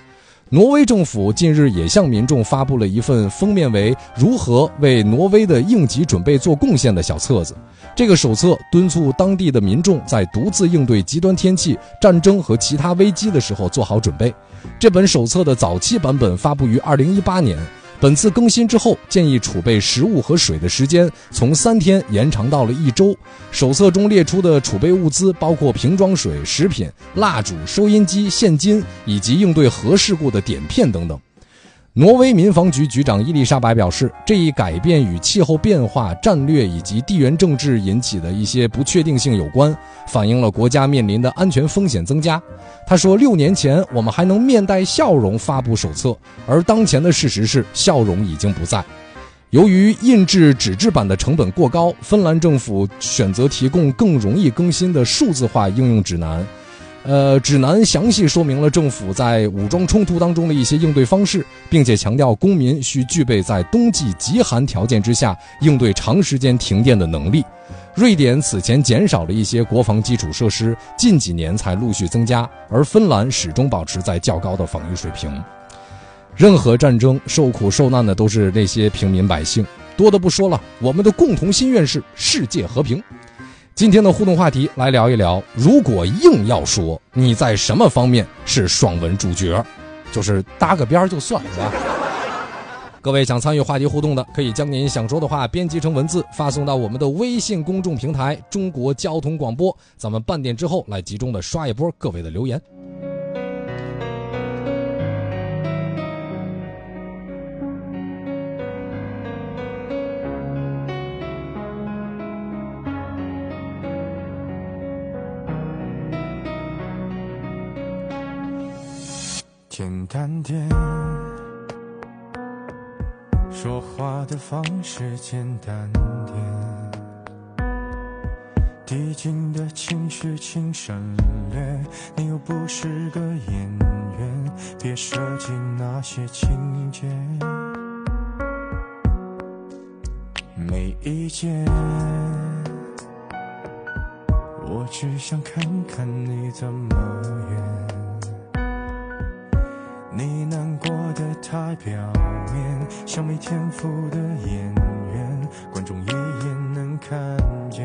Speaker 1: 挪威政府近日也向民众发布了一份封面为如何为挪威的应急准备做贡献的小册子。这个手册敦促当地的民众在独自应对极端天气、战争和其他危机的时候做好准备。这本手册的早期版本发布于2018年，本次更新之后，建议储备食物和水的时间从3天延长到了1周。手册中列出的储备物资包括瓶装水、食品、蜡烛、收音机、现金以及应对核事故的碘片等等。挪威民防局局长伊丽莎白表示，这一改变与气候变化、战略以及地缘政治引起的一些不确定性有关，反映了国家面临的安全风险增加。他说，6年前我们还能面带笑容发布手册，而当前的事实是笑容已经不在。由于印制纸质版的成本过高，芬兰政府选择提供更容易更新的数字化应用指南。指南详细说明了政府在武装冲突当中的一些应对方式，并且强调公民需具备在冬季极寒条件之下应对长时间停电的能力。瑞典此前减少了一些国防基础设施，近几年才陆续增加，而芬兰始终保持在较高的防御水平。任何战争受苦受难的都是那些平民百姓，多的不说了，我们的共同心愿是世界和平。今天的互动话题来聊一聊，如果硬要说你在什么方面是爽文主角，就是搭个边就算了。各位想参与话题互动的，可以将您想说的话编辑成文字发送到我们的微信公众平台中国交通广播，咱们半点之后来集中的刷一波各位的留言。
Speaker 4: 简单点，说话的方式简单点，递进的情绪请省略，你又不是个演员，别设计那些情节。没意见，我只想看看你怎么演。你难过的太表面，像没天赋的演员，观众一眼能看见。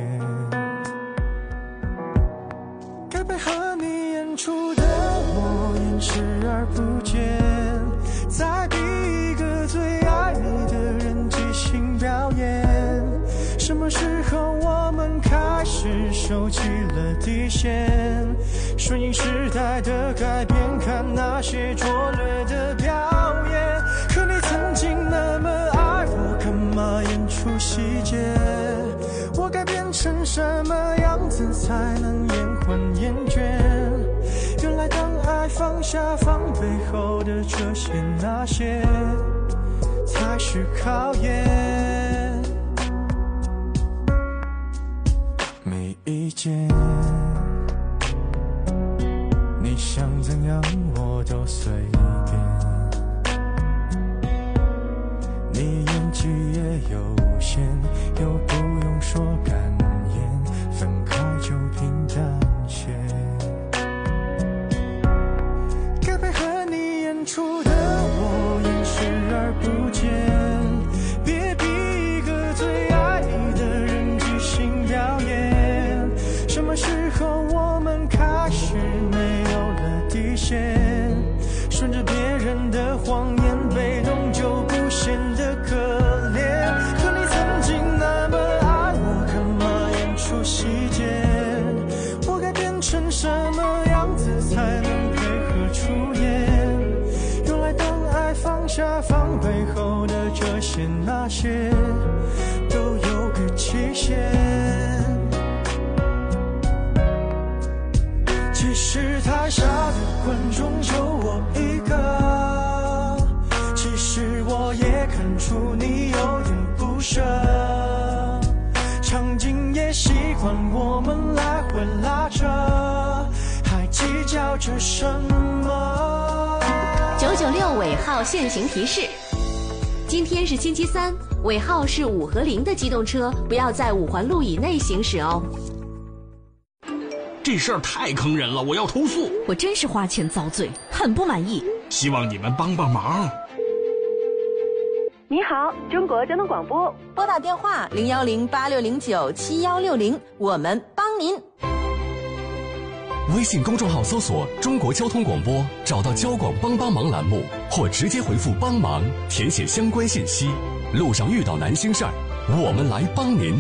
Speaker 4: 该配合你演出的我演视而不见，再逼一个最爱你的人即兴表演。什么时候我们开始收起了底线，顺应时代的改变，看那些拙劣的表演。可你曾经那么爱我，干嘛演出细节？我该变成什么样子才能延缓厌倦？原来当爱放下防备后的这些那些，才是考验。没意见，你想怎样我都随便。你演技也有限，又不用说感言，分开就平淡些。该配合你演出的我演视而不见，别逼一个最爱你的人即兴表演。什么时候我们开始没有了底线，顺着别人的谎言，被动就不显得可怜。可你曾经那么爱我，干嘛演出细节？我该变成什么样子才能配合出演？原来当爱放下防备后的这些那些，都有个期限。其实台下的观众就我一个，其实我也看出你有点不舍，场景也习惯我们来回拉扯，还计较着什么
Speaker 6: ？996尾号限行提示：今天是星期三，尾号是5和0的机动车不要在5环路以内行驶哦。
Speaker 11: 这事儿太坑人了，我要投诉！
Speaker 12: 我真是花钱遭罪，很不满意。
Speaker 20: 希望你们帮帮忙。
Speaker 5: 你好，中国交通广播，
Speaker 12: 拨打电话010-8609-7160，我们帮您。
Speaker 16: 微信公众号搜索中国交通广播，找到交广帮忙栏目，或直接回复帮忙，填写相关信息。路上遇到难心事儿，我们来帮您。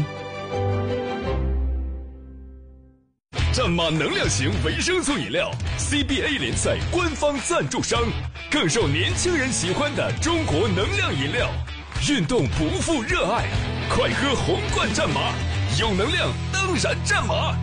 Speaker 2: 战马能量型维生素饮料 CBA 联赛官方赞助商，更受年轻人喜欢的中国能量饮料，运动不负热爱，快喝红罐战马，有能量当然战马。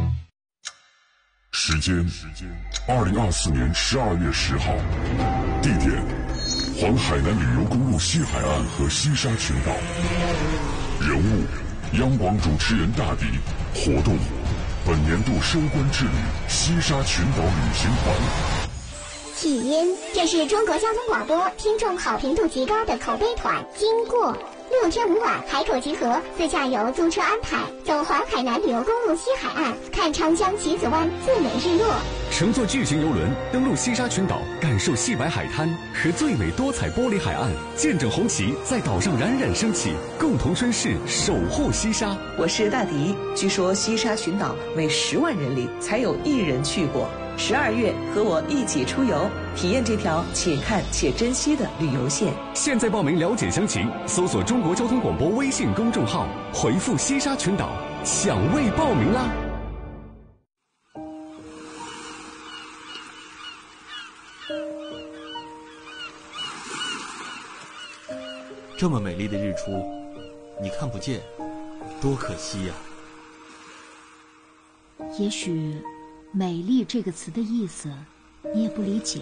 Speaker 13: 时间2024年12月10号，地点环海南旅游公路西海岸和西沙群岛，人物央广主持人大迪，活动本年度收官之旅西沙群岛旅行团。
Speaker 23: 起因，这是中国交通广播听众好评度极高的口碑团，经过6天5晚海口集合，自驾游租车安排，走环海南旅游公路西海岸，看长江棋子湾最美日落。
Speaker 16: 乘坐巨型游轮登陆西沙群岛，感受细白海滩和最美多彩玻璃海岸，见证红旗在岛上冉冉升起，共同宣誓守护西沙。
Speaker 28: 我是大迪，据说西沙群岛每10万人里才有1人去过。12月和我一起出游，体验这条且看且珍惜的旅游线。
Speaker 16: 现在报名了解详情，搜索中国交通广播微信公众号，回复西沙群岛，抢位报名啦！
Speaker 14: 这么美丽的日出，你看不见，多可惜呀！
Speaker 15: 也许美丽这个词的意思你也不理解。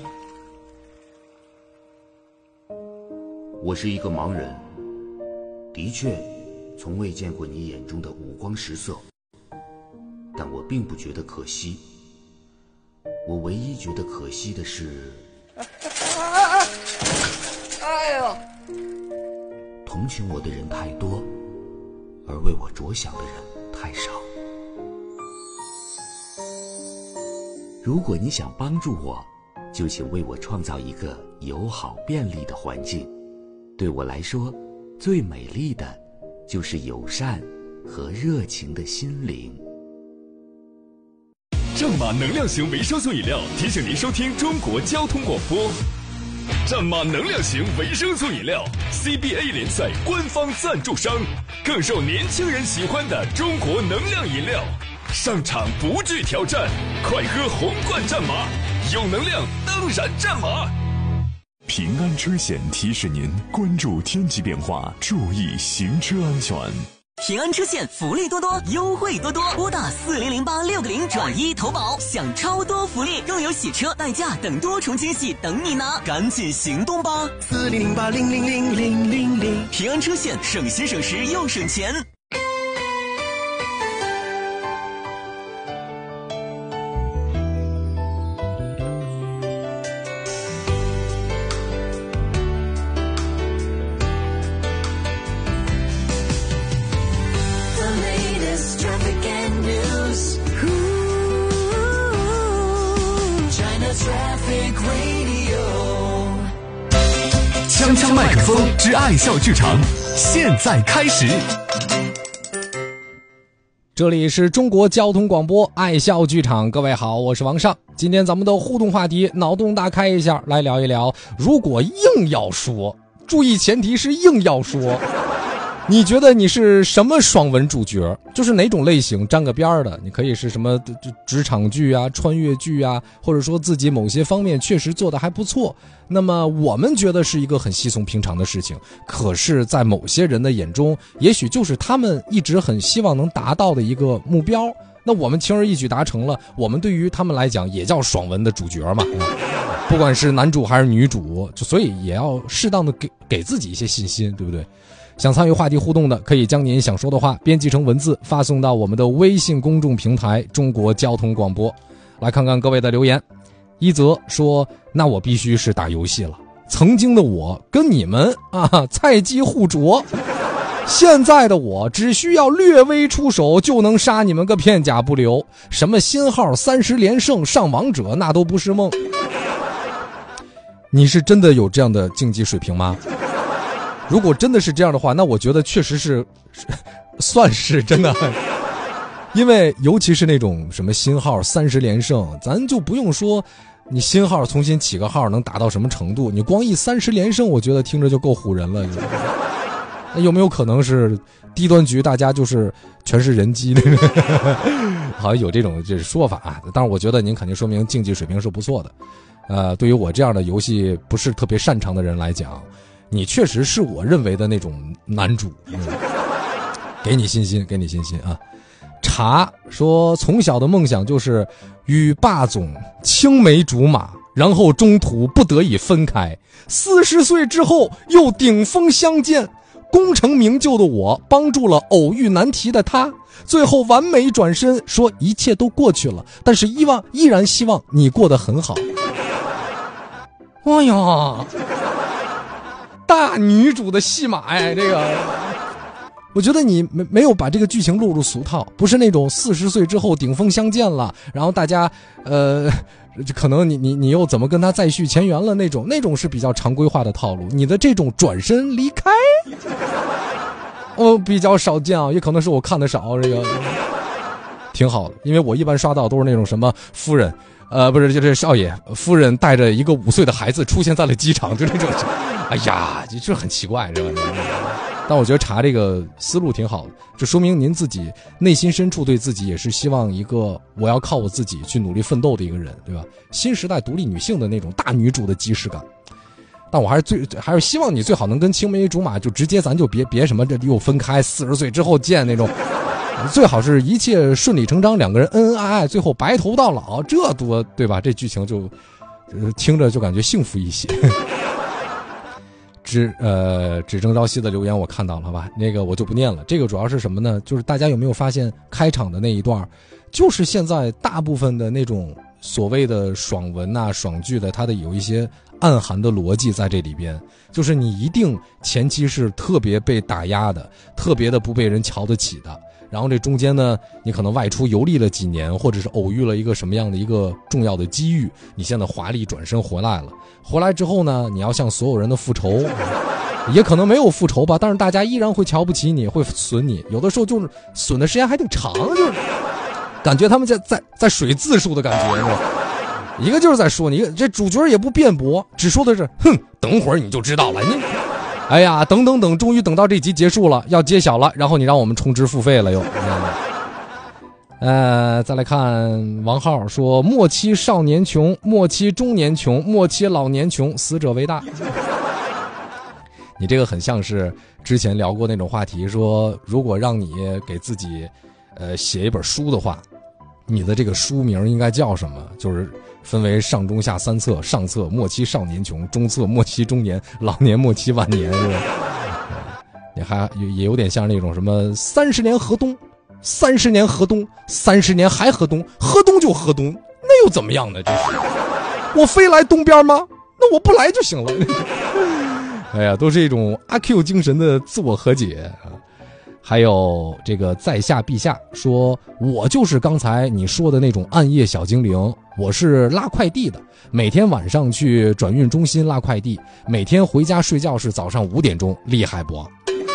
Speaker 18: 我是一个盲人，的确从未见过你眼中的五光十色，但我并不觉得可惜。我唯一觉得可惜的是
Speaker 22: 哎呦，
Speaker 18: 同情我的人太多，而为我着想的人太少。如果你想帮助我，就请为我创造一个友好便利的环境。对我来说，最美丽的就是友善和热情的心灵。
Speaker 2: 战马能量型维生素饮料提醒您收听中国交通广播。战马能量型维生素饮料 CBA 联赛官方赞助商，更受年轻人喜欢的中国能量饮料，上场不惧挑战，快喝红罐战马，有能量当然战马。
Speaker 13: 平安车险提示您关注天气变化，注意行车安全。
Speaker 29: 平安车险福利多多，优惠多多，拨打400860转1投保，享超多福利，更有洗车、代驾等多重惊喜等你拿，赶紧行动吧！4008000000，平安车险，省心省时又省钱。
Speaker 16: 锵锵麦克风之爱笑剧场，现在开始。
Speaker 1: 这里是中国交通广播爱笑剧场，各位好，我是王尚。今天咱们的互动话题，脑洞大开一下，来聊一聊，如果硬要说，注意前提是硬要说，你觉得你是什么爽文主角？就是哪种类型沾个边的？你可以是什么职场剧啊、穿越剧啊，或者说自己某些方面确实做得还不错。那么我们觉得是一个很稀松平常的事情，可是在某些人的眼中，也许就是他们一直很希望能达到的一个目标。那我们轻而易举达成了，我们对于他们来讲也叫爽文的主角嘛。不管是男主还是女主，所以也要适当的给自己一些信心，对不对？想参与话题互动的，可以将您想说的话编辑成文字发送到我们的微信公众平台中国交通广播。来看看各位的留言。一则说，那我必须是打游戏了，曾经的我跟你们菜鸡互啄，现在的我只需要略微出手就能杀你们个片甲不留，什么新号30连胜上王者那都不是梦。 你是真的有这样的竞技水平吗？如果真的是这样的话，那我觉得确实是算是真的。因为尤其是那种什么新号30连胜，咱就不用说你新号重新起个号能达到什么程度，你光一30连胜，我觉得听着就够唬人了。那有没有可能是低端局大家就是全是人机？好像有这种说法啊。但是我觉得您肯定说明竞技水平是不错的。对于我这样的游戏不是特别擅长的人来讲，你确实是我认为的那种男主。给你信心，给你信心啊！茶说从小的梦想就是与霸总青梅竹马，然后中途不得已分开，40岁之后又顶峰相见。功成名就的我帮助了偶遇难题的他，最后完美转身说一切都过去了，但是依然希望你过得很好。哎呀，大女主的戏码哎，这个我觉得你没有把这个剧情落入俗套，不是那种40岁之后顶峰相见了，然后大家可能你又怎么跟他再续前缘了，那种是比较常规化的套路。你的这种转身离开比较少见啊，也可能是我看的少，这个挺好的。因为我一般刷到都是那种什么夫人不是，就是少爷夫人带着一个5岁的孩子出现在了机场，就这种哎呀，这很奇怪，是吧？但我觉得查这个思路挺好的，这说明您自己内心深处对自己也是希望一个我要靠我自己去努力奋斗的一个人，对吧？新时代独立女性的那种大女主的即视感。但我还是希望你最好能跟青梅竹马就直接咱就别什么这又分开40岁之后见那种，最好是一切顺理成章，两个人恩恩爱爱，最后白头到老，这多对吧？这剧情就听着就感觉幸福一些。只争朝夕的留言我看到了，好吧，那个我就不念了。这个主要是什么呢？就是大家有没有发现开场的那一段，就是现在大部分的那种所谓的爽文啊、爽剧的，它的有一些暗含的逻辑在这里边，就是你一定前期是特别被打压的，特别的不被人瞧得起的。然后这中间呢，你可能外出游历了几年，或者是偶遇了一个什么样的一个重要的机遇，你现在华丽转身回来了。回来之后呢，你要向所有人的复仇，也可能没有复仇吧，但是大家依然会瞧不起你，会损你，有的时候就是损的时间还挺长，就是感觉他们在水字数的感觉，是吧？一个就是在说你，这主角也不辩驳，只说的是哼，等会儿你就知道了。你哎呀，等，终于等到这集结束了，要揭晓了，然后你让我们充值付费了又。再来看王浩说：末期少年穷，末期中年穷，末期老年穷，死者为大。你这个很像是之前聊过那种话题，说如果让你给自己写一本书的话，你的这个书名应该叫什么？就是分为上中下3册，上册末期少年穷，中册末期中年，老年末期晚年，是吧？也有点像那种什么30年河东，30年河东，30年还河东，河东就河东，那又怎么样呢？这是我非来东边吗？那我不来就行了。哎呀，都是一种阿 Q 精神的自我和解啊。还有这个在下陛下说，我就是刚才你说的那种暗夜小精灵，我是拉快递的，每天晚上去转运中心拉快递，每天回家睡觉是早上5点钟，厉害不？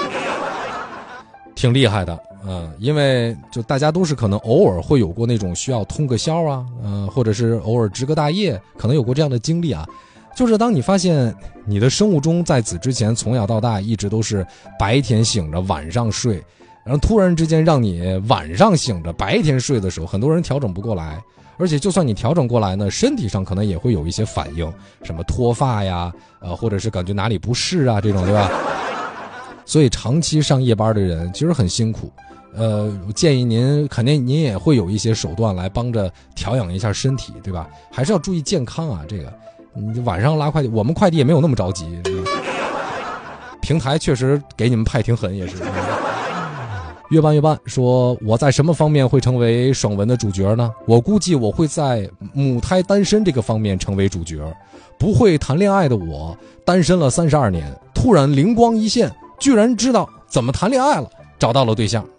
Speaker 1: 挺厉害的，因为就大家都是可能偶尔会有过那种需要通个宵啊，或者是偶尔值个大夜，可能有过这样的经历啊。就是当你发现你的生物钟在此之前从小到大一直都是白天醒着晚上睡，然后突然之间让你晚上醒着白天睡的时候，很多人调整不过来，而且就算你调整过来呢，身体上可能也会有一些反应，什么脱发呀，或者是感觉哪里不适啊这种，对吧？所以长期上夜班的人其实很辛苦，我建议您肯定您也会有一些手段来帮着调养一下身体，对吧？还是要注意健康啊，这个你晚上拉快递，我们快递也没有那么着急，平台确实给你们派挺狠，也是。越办越办说，我在什么方面会成为爽文的主角呢？我估计我会在母胎单身这个方面成为主角。不会谈恋爱的我，单身了32年，突然灵光一现，居然知道怎么谈恋爱了，找到了对象。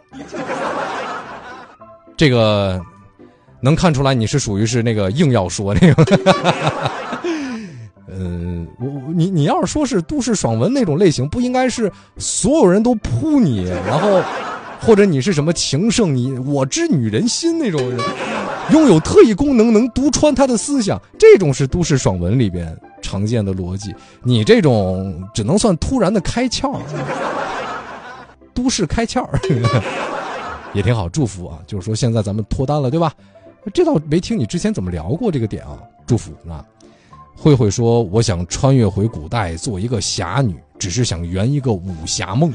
Speaker 1: 这个能看出来你是属于是那个硬要说那个。 你要是说是都市爽文那种类型，不应该是所有人都扑你，然后或者你是什么情圣，我知女人心那种人，拥有特异功能能读穿他的思想，这种是都市爽文里边常见的逻辑。你这种只能算突然的开窍，都市开窍也挺好，祝福啊！就是说现在咱们脱单了，对吧？这倒没听你之前怎么聊过这个点啊，祝福啊！慧慧说：“我想穿越回古代做一个侠女，只是想圆一个武侠梦。”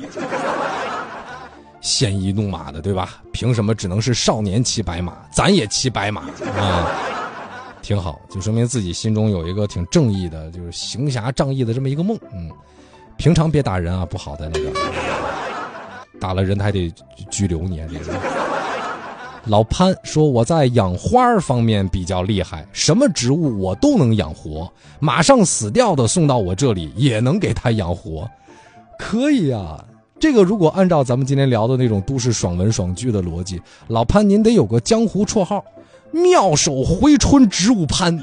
Speaker 1: 鲜衣怒马的，对吧？凭什么只能是少年骑白马，咱也骑白马啊？挺好，就说明自己心中有一个挺正义的，就是行侠仗义的这么一个梦。平常别打人啊，不好的那个，打了人还得拘留你啊，这个。老潘说：“我在养花方面比较厉害，什么植物我都能养活，马上死掉的送到我这里也能给它养活。”可以啊，这个如果按照咱们今天聊的那种都市爽文爽剧的逻辑，老潘您得有个江湖绰号，妙手回春植物潘。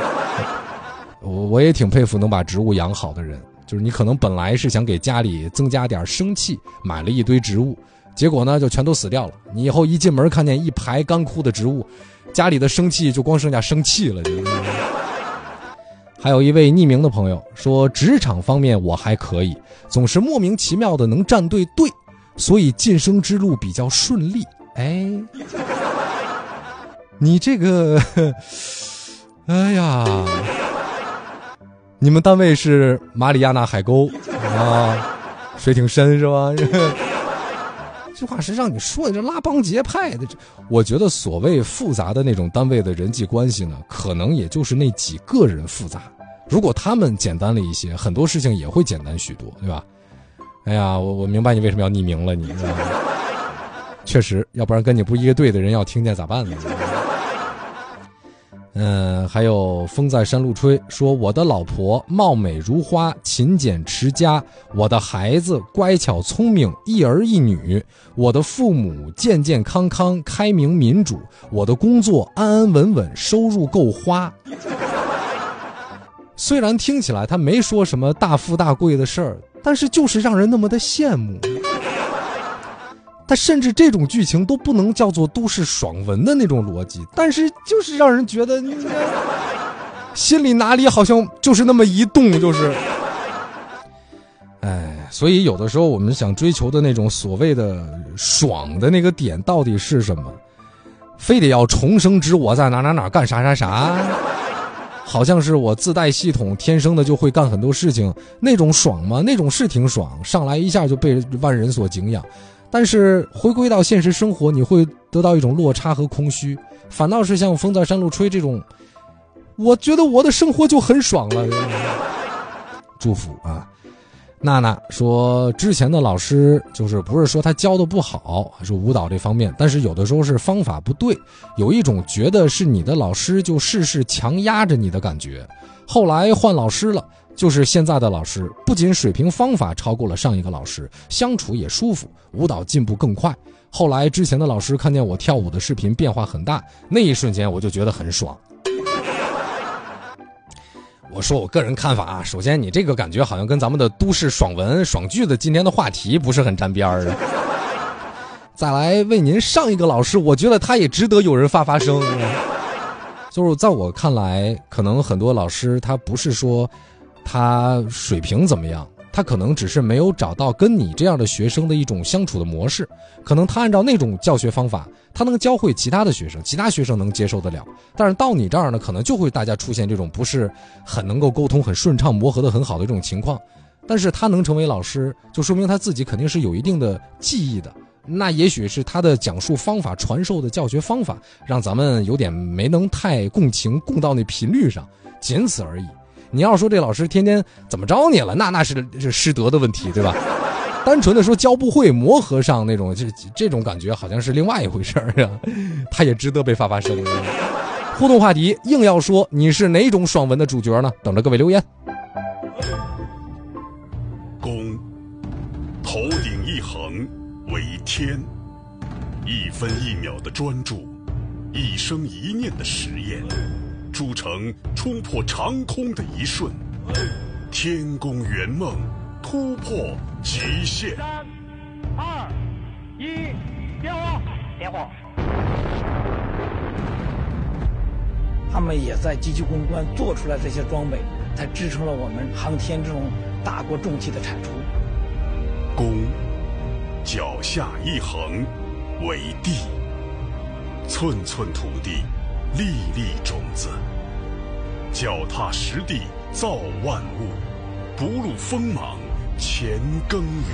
Speaker 1: 我也挺佩服能把植物养好的人，就是你可能本来是想给家里增加点生气，买了一堆植物，结果呢就全都死掉了。你以后一进门看见一排干枯的植物，家里的生气就光剩下生气了。还有一位匿名的朋友说，职场方面我还可以，总是莫名其妙的能站对队，所以晋升之路比较顺利。哎，你这个哎呀，你们单位是马里亚纳海沟啊，水挺深是吧？这话是让你说的这拉帮结派的，我觉得所谓复杂的那种单位的人际关系呢，可能也就是那几个人复杂。如果他们简单了一些，很多事情也会简单许多，对吧？哎呀，我明白你为什么要匿名了，你知道吗？确实，要不然跟你不一个队的人要听见咋办呢？还有风在山路吹说，我的老婆貌美如花，勤俭持家，我的孩子乖巧聪明，一儿一女，我的父母健健康康，开明民主，我的工作安安稳稳，收入够花。虽然听起来他没说什么大富大贵的事儿，但是就是让人那么的羡慕。他甚至这种剧情都不能叫做都市爽文的那种逻辑，但是就是让人觉得心里哪里好像就是那么一动，就是所以有的时候我们想追求的那种所谓的爽的那个点到底是什么，非得要重生之我在哪干啥，好像是我自带系统天生的就会干很多事情，那种爽吗？那种是挺爽，上来一下就被万人所敬仰，但是回归到现实生活，你会得到一种落差和空虚，反倒是像风在山路吹这种，我觉得我的生活就很爽了。祝福啊！娜娜说，之前的老师就是不是说他教的不好，是舞蹈这方面，但是有的时候是方法不对，有一种觉得是你的老师就事事强压着你的感觉。后来换老师了，就是现在的老师不仅水平方法超过了上一个老师，相处也舒服，舞蹈进步更快。后来之前的老师看见我跳舞的视频变化很大，那一瞬间我就觉得很爽。我说我个人看法啊，首先你这个感觉好像跟咱们的都市爽文爽剧的今天的话题不是很沾边儿的。再来为您上一个老师，我觉得他也值得有人发声。就是在我看来，可能很多老师他不是说他水平怎么样，他可能只是没有找到跟你这样的学生的一种相处的模式，可能他按照那种教学方法，他能教会其他的学生，其他学生能接受得了，但是到你这儿呢，可能就会大家出现这种不是很能够沟通很顺畅磨合的很好的这种情况。但是他能成为老师，就说明他自己肯定是有一定的技艺的，那也许是他的讲述方法传授的教学方法让咱们有点没能太共情共到那频率上，仅此而已。你要说这老师天天怎么着你了，那是师德的问题，对吧？单纯的说教不会磨合上那种这种感觉好像是另外一回事啊，他也值得被发声。互动话题硬要说你是哪种爽文的主角呢？等着各位留言。
Speaker 13: 公，头顶一横为天，一分一秒的专注，一生一念的实验，铸成冲破长空的一瞬。 天宫圆梦，突破极限。
Speaker 9: 3、2、1，点火！点火！
Speaker 17: 他们也在积极攻关做出来这些装备，才支撑了我们航天这种大国重器的产出。
Speaker 13: 攻，脚下一横为地，寸寸土地，粒粒种子，脚踏实地造万物，不露锋芒乾耕耘。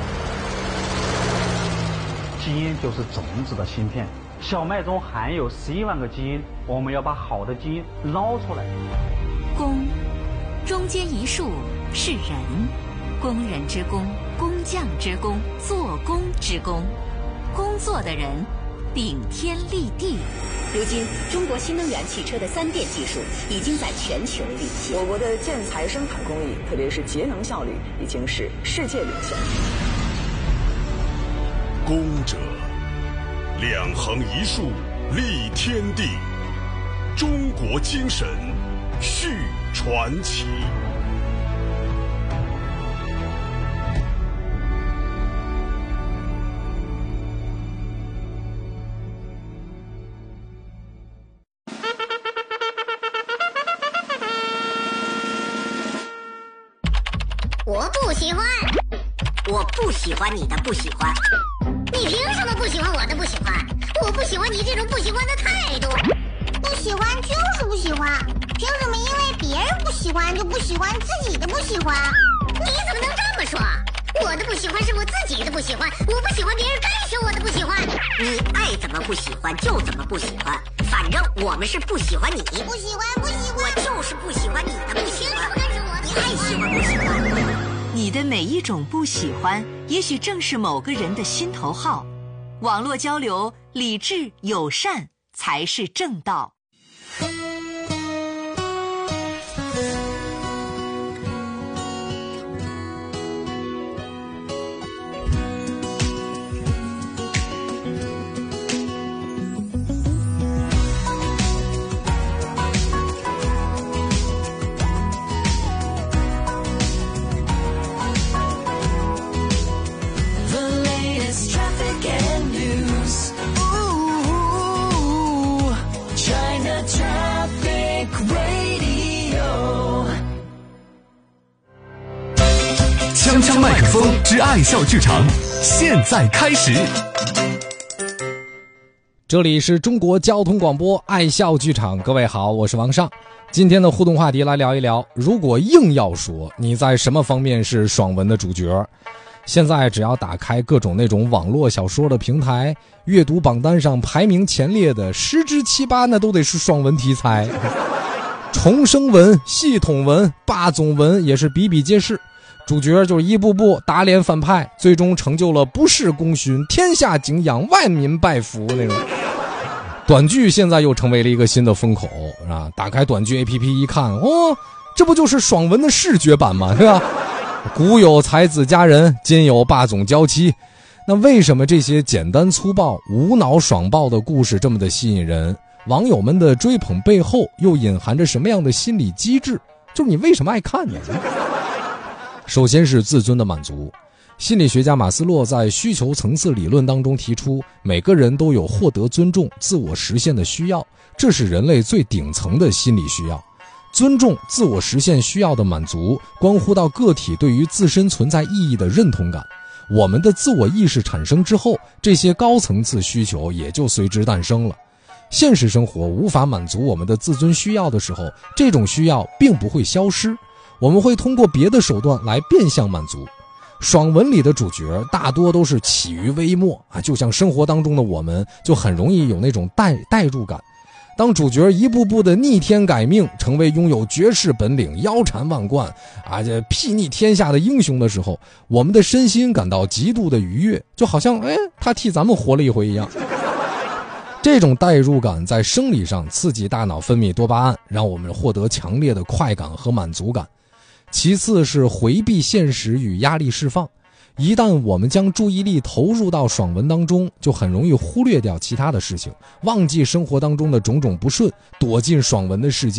Speaker 9: 基因就是种子的芯片，小麦中含有11万个基因，我们要把好的基因捞出来。
Speaker 10: 工，中间一竖是人，工人之工，工匠之工，做工之工，工作的人顶天立地。
Speaker 5: 如今，中国新能源汽车的3电技术已经在全球领先。
Speaker 28: 我国的建材生产工艺，特别是节能效率，已经是世界领先。
Speaker 13: 工者，两横一竖立天地，中国精神续传奇。
Speaker 23: 我不喜欢，
Speaker 19: 我不喜欢你的不喜欢。
Speaker 23: 你凭什么不喜欢我的不喜欢？我不喜欢你这种不喜欢的态度。不喜欢就是不喜欢，凭什么因为别人不喜欢就不喜欢自己的不喜欢？你怎么能这么说？我的不喜欢是我自己的不喜欢，我不喜欢别人干涉我的不喜欢。
Speaker 19: 你爱怎么不喜欢就怎么不喜欢，反正我们是不喜欢你。
Speaker 23: 不喜欢，不喜欢，
Speaker 19: 我就是不喜欢你的不喜欢。
Speaker 23: 凭什么干涉我？
Speaker 19: 你爱喜欢不喜欢？
Speaker 10: 你的每一种不喜欢，也许正是某个人的心头好。网络交流，理智友善才是正道。
Speaker 16: 锵锵麦克风之爱笑剧场，现在开始。
Speaker 1: 这里是中国交通广播爱笑剧场，各位好，我是王尚。今天的互动话题来聊一聊，如果硬要说你在什么方面是爽文的主角，现在只要打开各种那种网络小说的平台，阅读榜单上排名前列的10之7、8那都得是爽文题材。重生文、系统文、霸总文也是比比皆是，主角就是一步步打脸反派，最终成就了不世功勋，天下敬仰，万民拜服那种。短剧现在又成为了一个新的风口啊！打开短剧 APP 一看，哦，这不就是爽文的视觉版吗？对吧？古有才子佳人，今有霸总娇妻。那为什么这些简单粗暴、无脑爽爆的故事这么的吸引人？网友们的追捧背后又隐含着什么样的心理机制？就是你为什么爱看呢？首先是自尊的满足。心理学家马斯洛在需求层次理论当中提出，每个人都有获得尊重、自我实现的需要，这是人类最顶层的心理需要。尊重、自我实现需要的满足，关乎到个体对于自身存在意义的认同感。我们的自我意识产生之后，这些高层次需求也就随之诞生了。现实生活无法满足我们的自尊需要的时候，这种需要并不会消失，我们会通过别的手段来变相满足。爽文里的主角大多都是起于微末啊，就像生活当中的我们，就很容易有那种代入感。当主角一步步的逆天改命，成为拥有绝世本领、腰缠万贯啊，这睥睨天下的英雄的时候，我们的身心感到极度的愉悦，就好像他替咱们活了一回一样。这种代入感在生理上刺激大脑分泌多巴胺，让我们获得强烈的快感和满足感。其次是回避现实与压力释放，一旦我们将注意力投入到爽文当中，就很容易忽略掉其他的事情，忘记生活当中的种种不顺，躲进爽文的世界里。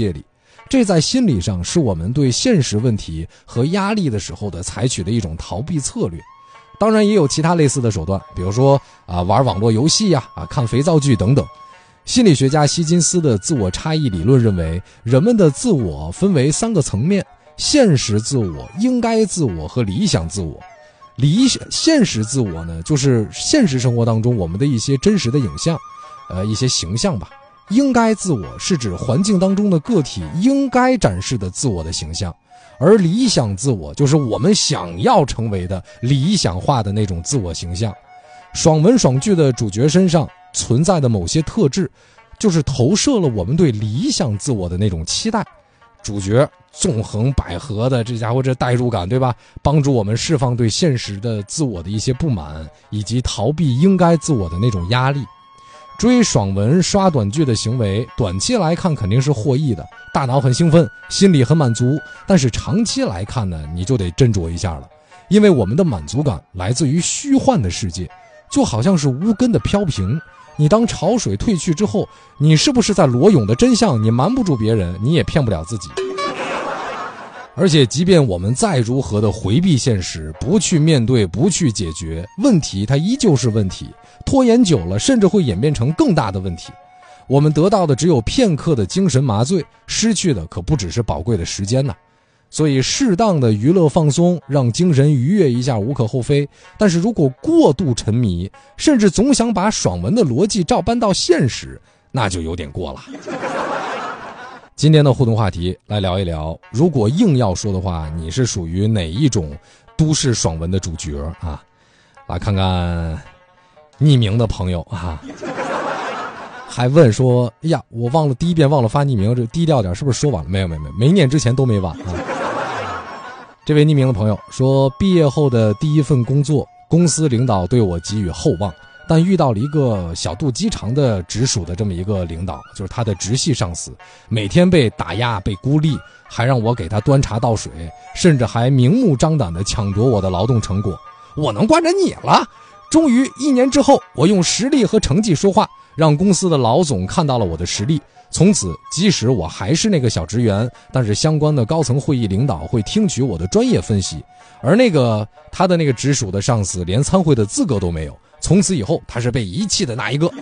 Speaker 1: 这在心理上是我们对现实问题和压力的时候的采取的一种逃避策略。当然也有其他类似的手段，比如说玩网络游戏看肥皂剧等等。心理学家希金斯的自我差异理论认为，人们的自我分为3个层面：现实自我、应该自我和理想自我。现实自我呢，就是现实生活当中我们的一些真实的影像，一些形象吧。应该自我是指环境当中的个体应该展示的自我的形象，而理想自我就是我们想要成为的理想化的那种自我形象。爽文爽剧的主角身上存在的某些特质，就是投射了我们对理想自我的那种期待。主角纵横捭阖的，这家伙这代入感，对吧？帮助我们释放对现实的自我的一些不满，以及逃避应该自我的那种压力。追爽文刷短剧的行为，短期来看肯定是获益的，大脑很兴奋，心里很满足，但是长期来看呢，你就得斟酌一下了，因为我们的满足感来自于虚幻的世界，就好像是无根的飘萍。你当潮水退去之后，你是不是在裸泳的真相你瞒不住别人，你也骗不了自己。而且即便我们再如何的回避现实，不去面对，不去解决问题，它依旧是问题，拖延久了甚至会演变成更大的问题。我们得到的只有片刻的精神麻醉，失去的可不只是宝贵的时间呐。所以适当的娱乐放松，让精神愉悦一下无可厚非，但是如果过度沉迷，甚至总想把爽文的逻辑照搬到现实，那就有点过了。今天的互动话题来聊一聊，如果硬要说的话，你是属于哪一种都市爽文的主角啊？来看看匿名的朋友还问说，哎呀，我第一遍忘了发匿名，这低调点，是不是说晚了？没念之前都没晚啊。这位匿名的朋友说，毕业后的第一份工作，公司领导对我给予厚望，但遇到了一个小肚鸡肠的直属的这么一个领导，就是他的直系上司，每天被打压被孤立，还让我给他端茶倒水，甚至还明目张胆地抢夺我的劳动成果。我能惯着你了？终于1年之后，我用实力和成绩说话，让公司的老总看到了我的实力。从此即使我还是那个小职员，但是相关的高层会议领导会听取我的专业分析，而他的那个直属的上司连参会的资格都没有。从此以后他是被遗弃的那一个。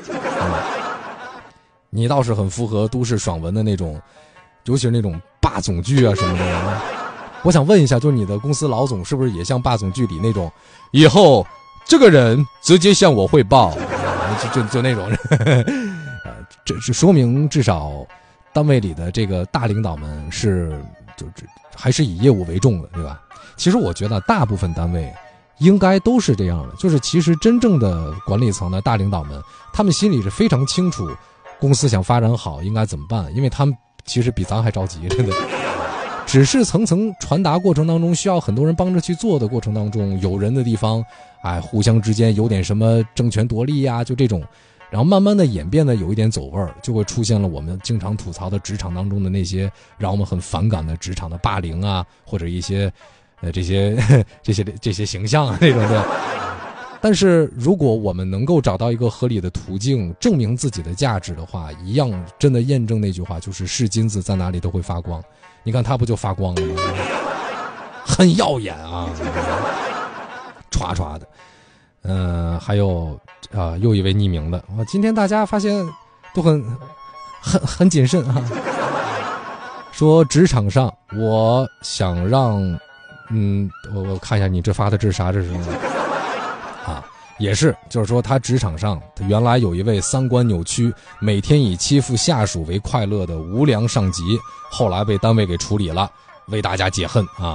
Speaker 1: 你倒是很符合都市爽文的那种，尤其是那种霸总剧啊什么的。我想问一下，就是你的公司老总是不是也像霸总剧里那种，以后这个人直接向我汇报，就那种这是说明至少单位里的这个大领导们还是以业务为重的，对吧？其实我觉得大部分单位应该都是这样的，就是其实真正的管理层的大领导们，他们心里是非常清楚公司想发展好应该怎么办，因为他们其实比咱还着急，真的。只是层层传达过程当中，需要很多人帮着去做的过程当中，有人的地方，互相之间有点什么争权夺利呀，就这种，然后慢慢的演变的有一点走味儿，就会出现了我们经常吐槽的职场当中的那些让我们很反感的职场的霸凌啊，或者一些这些形象啊那种的。但是如果我们能够找到一个合理的途径证明自己的价值的话，一样真的验证那句话，就是是金子在哪里都会发光。你看他不就发光了吗？很耀眼啊，唰唰的。还有又一位匿名的，今天大家发现都很谨慎啊。说职场上，我想让我看一下你这发的这是啥？这是也是，就是说他职场上，他原来有一位三观扭曲，每天以欺负下属为快乐的无良上级，后来被单位给处理了，为大家解恨啊。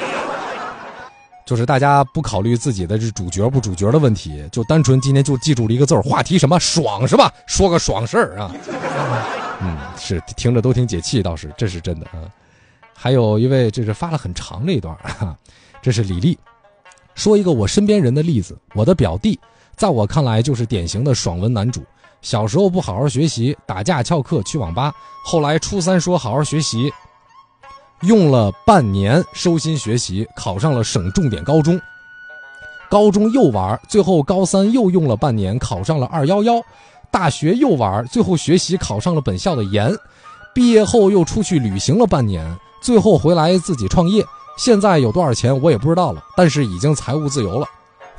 Speaker 1: 就是大家不考虑自己的是主角不主角的问题，就单纯今天就记住了一个字儿，话题什么爽是吧？说个爽事儿啊。是听着都挺解气，倒是这是真的啊。还有一位，这是发了很长的一段这是李丽。说一个我身边人的例子，我的表弟在我看来就是典型的爽文男主，小时候不好好学习，打架翘课去网吧，后来初三说好好学习，用了半年收心学习，考上了省重点高中，高中又玩，最后高三又用了半年考上了211，大学又玩，最后学习考上了本校的研， 毕业后又出去旅行了半年，最后回来自己创业，现在有多少钱我也不知道了，但是已经财务自由了。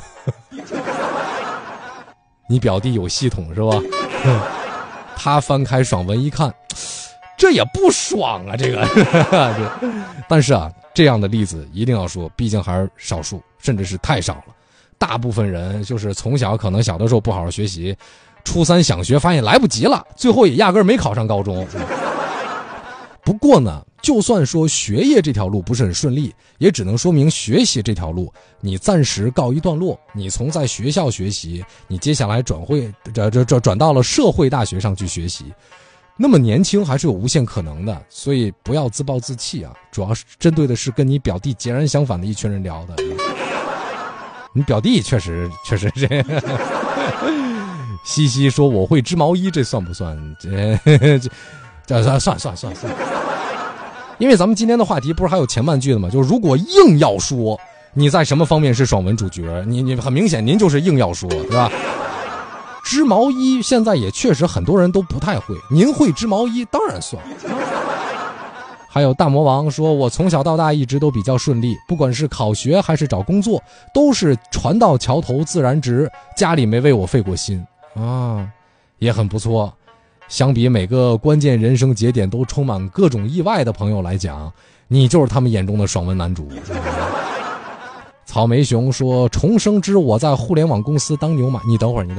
Speaker 1: 你表弟有系统是吧？他翻开爽文一看，这也不爽啊，这个。但是啊，这样的例子一定要说，毕竟还是少数，甚至是太少了。大部分人就是从小可能小的时候不好好学习，初三想学发现来不及了，最后也压根没考上高中。不过呢，就算说学业这条路不是很顺利，也只能说明学习这条路你暂时告一段落。你从在学校学习，你接下来转到了社会大学上去学习，那么年轻还是有无限可能的，所以不要自暴自弃啊！主要是针对的是跟你表弟截然相反的一群人聊的。你表弟确实这样。西西说我会织毛衣，这算不算？这算。因为咱们今天的话题不是还有前半句的吗？就是如果硬要说你在什么方面是爽文主角，你很明显您就是硬要说，对吧？织毛衣现在也确实很多人都不太会，您会织毛衣当然算。还有大魔王说，我从小到大一直都比较顺利，不管是考学还是找工作，都是船到桥头自然直，家里没为我费过心啊，也很不错。相比每个关键人生节点都充满各种意外的朋友来讲，你就是他们眼中的爽文男主。草莓熊说，重生之我在互联网公司当牛马。你等会儿。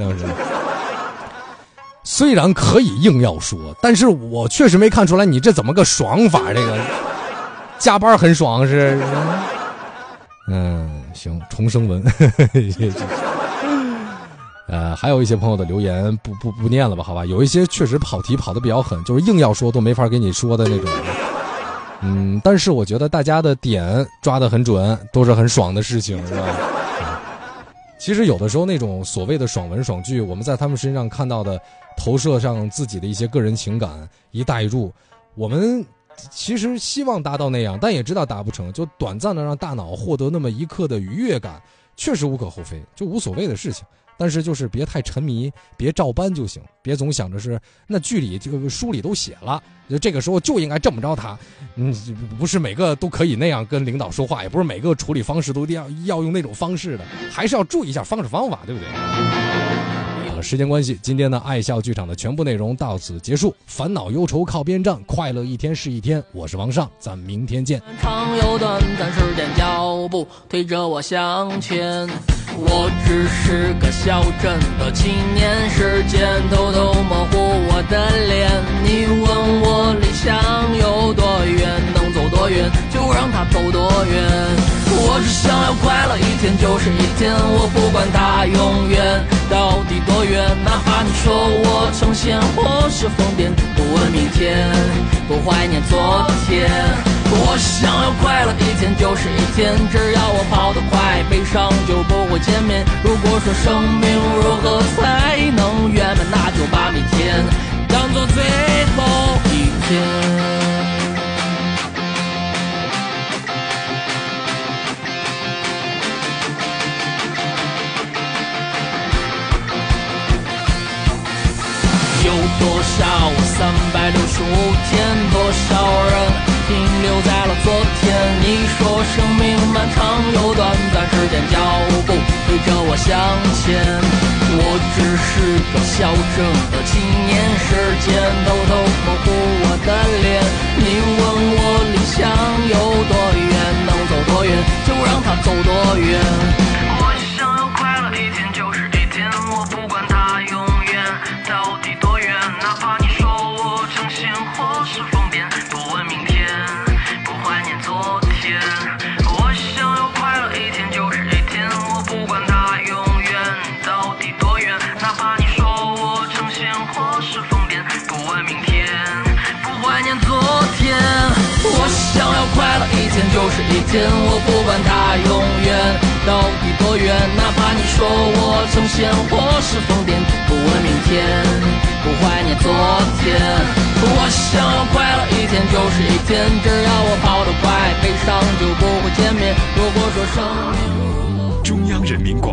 Speaker 1: 虽然可以硬要说，但是我确实没看出来你这怎么个爽法，这个加班很爽是。行，重生文。还有一些朋友的留言不念了吧，好吧，有一些确实跑题跑得比较狠，就是硬要说都没法给你说的那种。但是我觉得大家的点抓得很准，都是很爽的事情，是吧？其实有的时候那种所谓的爽文爽剧，我们在他们身上看到的投射上自己的一些个人情感一带入，我们其实希望达到那样，但也知道达不成，就短暂的让大脑获得那么一刻的愉悦感，确实无可厚非，就无所谓的事情。但是就是别太沉迷，别照搬就行，别总想着是那剧里这个书里都写了，就这个时候就应该这么着他。不是每个都可以那样跟领导说话，也不是每个处理方式都要用那种方式的，还是要注意一下方式方法，对不对？时间关系，今天的爱笑剧场的全部内容到此结束。烦恼忧愁靠边站，快乐一天是一天。我是王尚，咱明天见。
Speaker 3: 长又短暂时间脚步推着我向前，我只是个小镇的青年，时间偷偷模糊我的脸。你问我理想有多远，能走多远就让它走多远。我只想要快乐，一天就是一天，我不管它永远到底多远，哪怕你说我呈现或是疯癫，不问明天，不怀念昨天。我想要快乐，一天就是一天，只要我跑得快，悲伤就不会见面。如果说生命如何才能圆满，那就把明天当作最后一天。有多少365天，多少人停留在了昨天。你说生命漫长又短暂，时间脚步推着我向前。我只是个小镇的青年，时间偷偷模糊我的脸。你问我理想有多远，能走多远就让它走多远。我想要快乐，一天就是一天，我不管它永远到底多远，哪怕你说我呈现或是疯癫，不问明天，不怀念昨天。我想要快乐，一天就是一天，我不管它永远到底多远，哪怕你说我呈现或是疯癫，不问明天，不怀念昨天。我想要快乐，一天就是一天，我不管它永远到底多远，哪怕你说我呈现或是疯癫，不问明天，不怀念昨天。我想要快乐，一天就是一天，只要我跑得快，悲伤就不会见面。如果说生命中央人民广